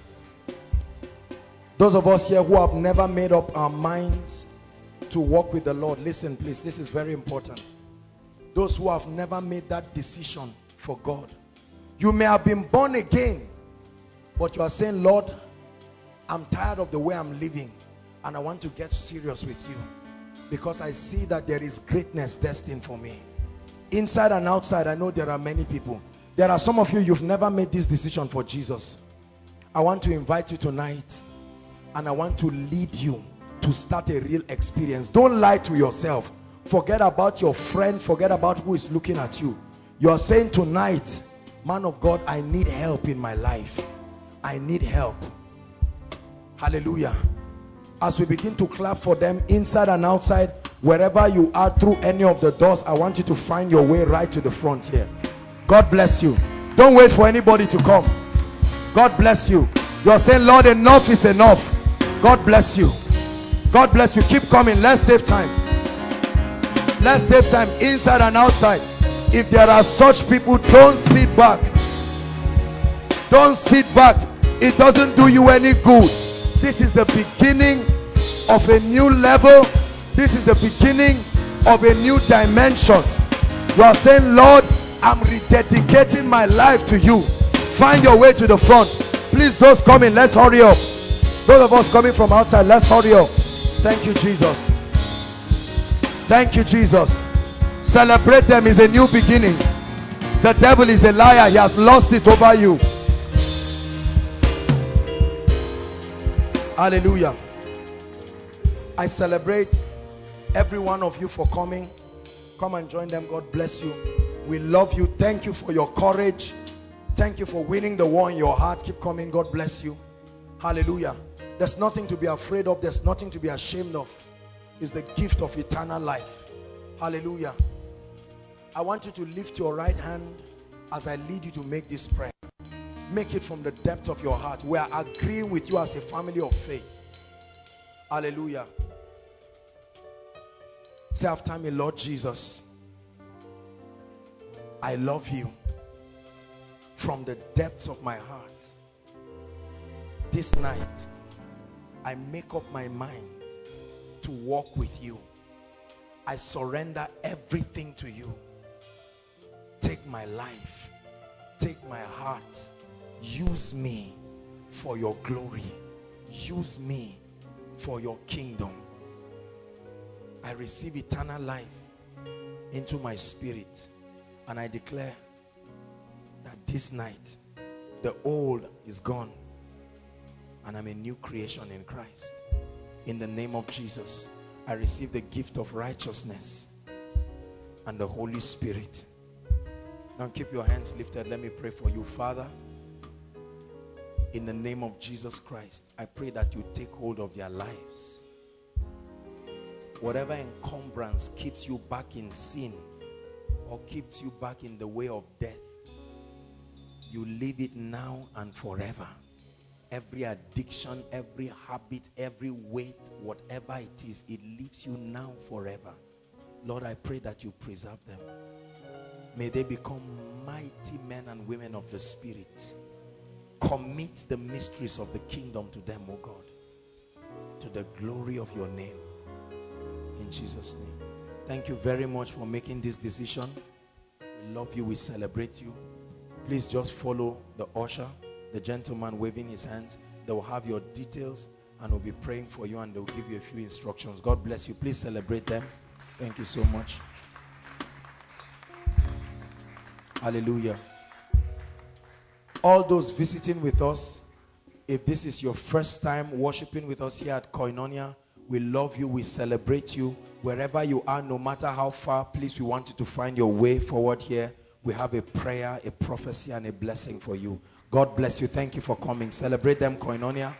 Those of us here who have never made up our minds to walk with the Lord, listen please, this is very important. Those who have never made that decision for God, you may have been born again, but you are saying, Lord, I'm tired of the way I'm living and I want to get serious with you, because I see that there is greatness destined for me. Inside and outside, I know there are many people. There are some of you, you've never made this decision for Jesus. I want to invite you tonight, and I want to lead you to start a real experience. Don't lie to yourself. Forget about your friend. Forget about who is looking at you. You are saying tonight, man of God, I need help in my life. I need help. Hallelujah. As we begin to clap for them inside and outside, wherever you are, through any of the doors, I want you to find your way right to the front here. God bless you. Don't wait for anybody to come. God bless you. You are saying, Lord, enough is enough. God bless you. God bless you. Keep coming. Let's save time. Let's save time inside and outside. If there are such people, don't sit back. Don't sit back. It doesn't do you any good. This is the beginning of a new level. This is the beginning of a new dimension. You are saying, Lord, I'm rededicating my life to you. Find your way to the front. Please, those coming, let's hurry up. Those of us coming from outside, let's hurry up. Thank you, Jesus. Thank you, Jesus. Celebrate them. Is a new beginning. The devil is a liar. He has lost it over you. Hallelujah. I celebrate every one of you for coming. Come and join them. God bless you. We love you. Thank you for your courage. Thank you for winning the war in your heart. Keep coming. God bless you. Hallelujah. There's nothing to be afraid of. There's nothing to be ashamed of. It's the gift of eternal life. Hallelujah. I want you to lift your right hand as I lead you to make this prayer. Make it from the depth of your heart. We are agreeing with you as a family of faith. Hallelujah. Say after me, Lord Jesus, I love you from the depths of my heart. This night, I make up my mind to walk with you. I surrender everything to you. Take my life. Take my heart. Use me for your glory. Use me for your kingdom. I receive eternal life into my spirit, and I declare that this night the old is gone and I'm a new creation in Christ. In the name of Jesus, I receive the gift of righteousness and the Holy Spirit. Now keep your hands lifted. Let me pray for you. Father, in the name of Jesus Christ, I pray that you take hold of their lives. Whatever encumbrance keeps you back in sin or keeps you back in the way of death, you leave it now and forever. Every addiction, every habit, every weight, whatever it is, it leaves you now forever. Lord, I pray that you preserve them. May they become mighty men and women of the Spirit. Commit the mysteries of the kingdom to them, oh God, to the glory of your name. In Jesus' name. Thank you very much for making this decision. We love you. We celebrate you. please just follow the usher, the gentleman waving his hands. They will have your details and will be praying for you, and they will give you a few instructions. God bless you. Please celebrate them. Thank you so much. Hallelujah. All those visiting with us, if this is your first time worshiping with us here at Koinonia, we love you, we celebrate you. Wherever you are, no matter how far, please, we want you to find your way forward here. We have a prayer, a prophecy, and a blessing for you. God bless you. Thank you for coming. Celebrate them, Koinonia.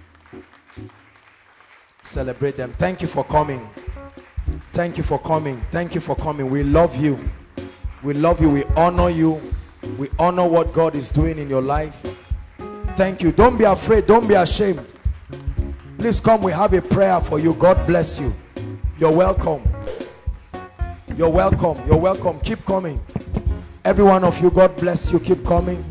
Celebrate them. Thank you for coming. Thank you for coming. Thank you for coming. We love you. We love you. We honor you. We honor what God is doing in your life. Thank you. Don't be afraid. Don't be ashamed. Please come. We have a prayer for you. God bless you. You're welcome. You're welcome. You're welcome. Keep coming. Every one of you, God bless you. Keep coming.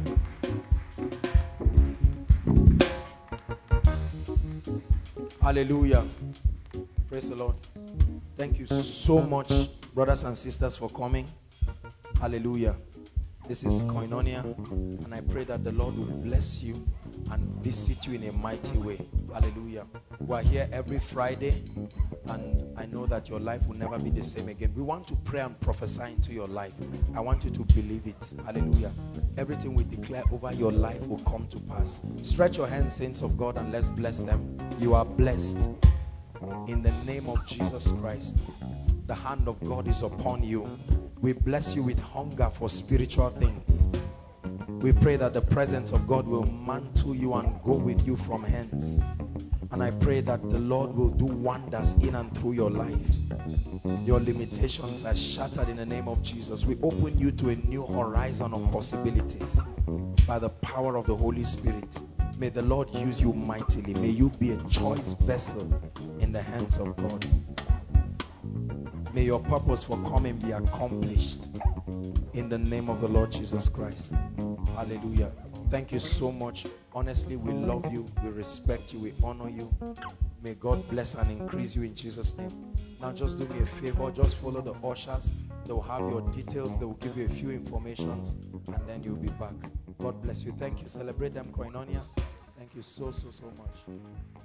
Hallelujah. Praise the Lord. Thank you so much, brothers and sisters, for coming. Hallelujah. This is Koinonia, and I pray that the Lord will bless you and visit you in a mighty way. Hallelujah. We are here every Friday, and I know that your life will never be the same again. We want to pray and prophesy into your life. I want you to believe it. Hallelujah. Everything we declare over your life will come to pass. Stretch your hands, saints of God, and let's bless them. You are blessed in the name of Jesus Christ. The hand of God is upon you. We bless you with hunger for spiritual things. We pray that the presence of God will mantle you and go with you from hence. And I pray that the Lord will do wonders in and through your life. Your limitations are shattered in the name of Jesus. We open you to a new horizon of possibilities by the power of the Holy Spirit. May the Lord use you mightily. May you be a choice vessel in the hands of God. May your purpose for coming be accomplished in the name of the Lord Jesus Christ. Hallelujah. Thank you so much. Honestly, we love you, we respect you, we honor you. May God bless and increase you in Jesus' name. Now just do me a favor, just follow the ushers. They will have your details, they will give you a few informations, and then you'll be back. God bless you. Thank you. Celebrate them, Koinonia. Thank you so, so, so much.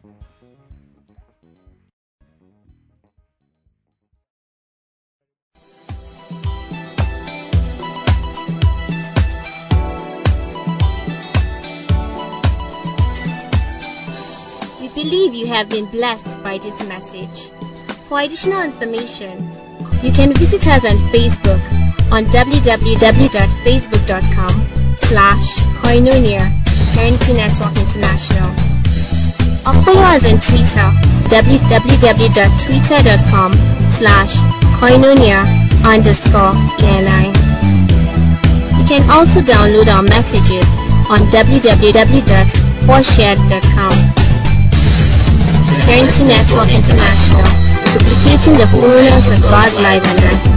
We believe you have been blessed by this message. For additional information, you can visit us on Facebook on w w w dot facebook dot com slash Koinonia Eternity Network International, or follow us on Twitter w w w dot twitter dot com slash Koinonia underscore E N I. You can also download our messages on w w w dot foreshared dot com. Eternity Network International, duplicating the fullness of God's life on earth.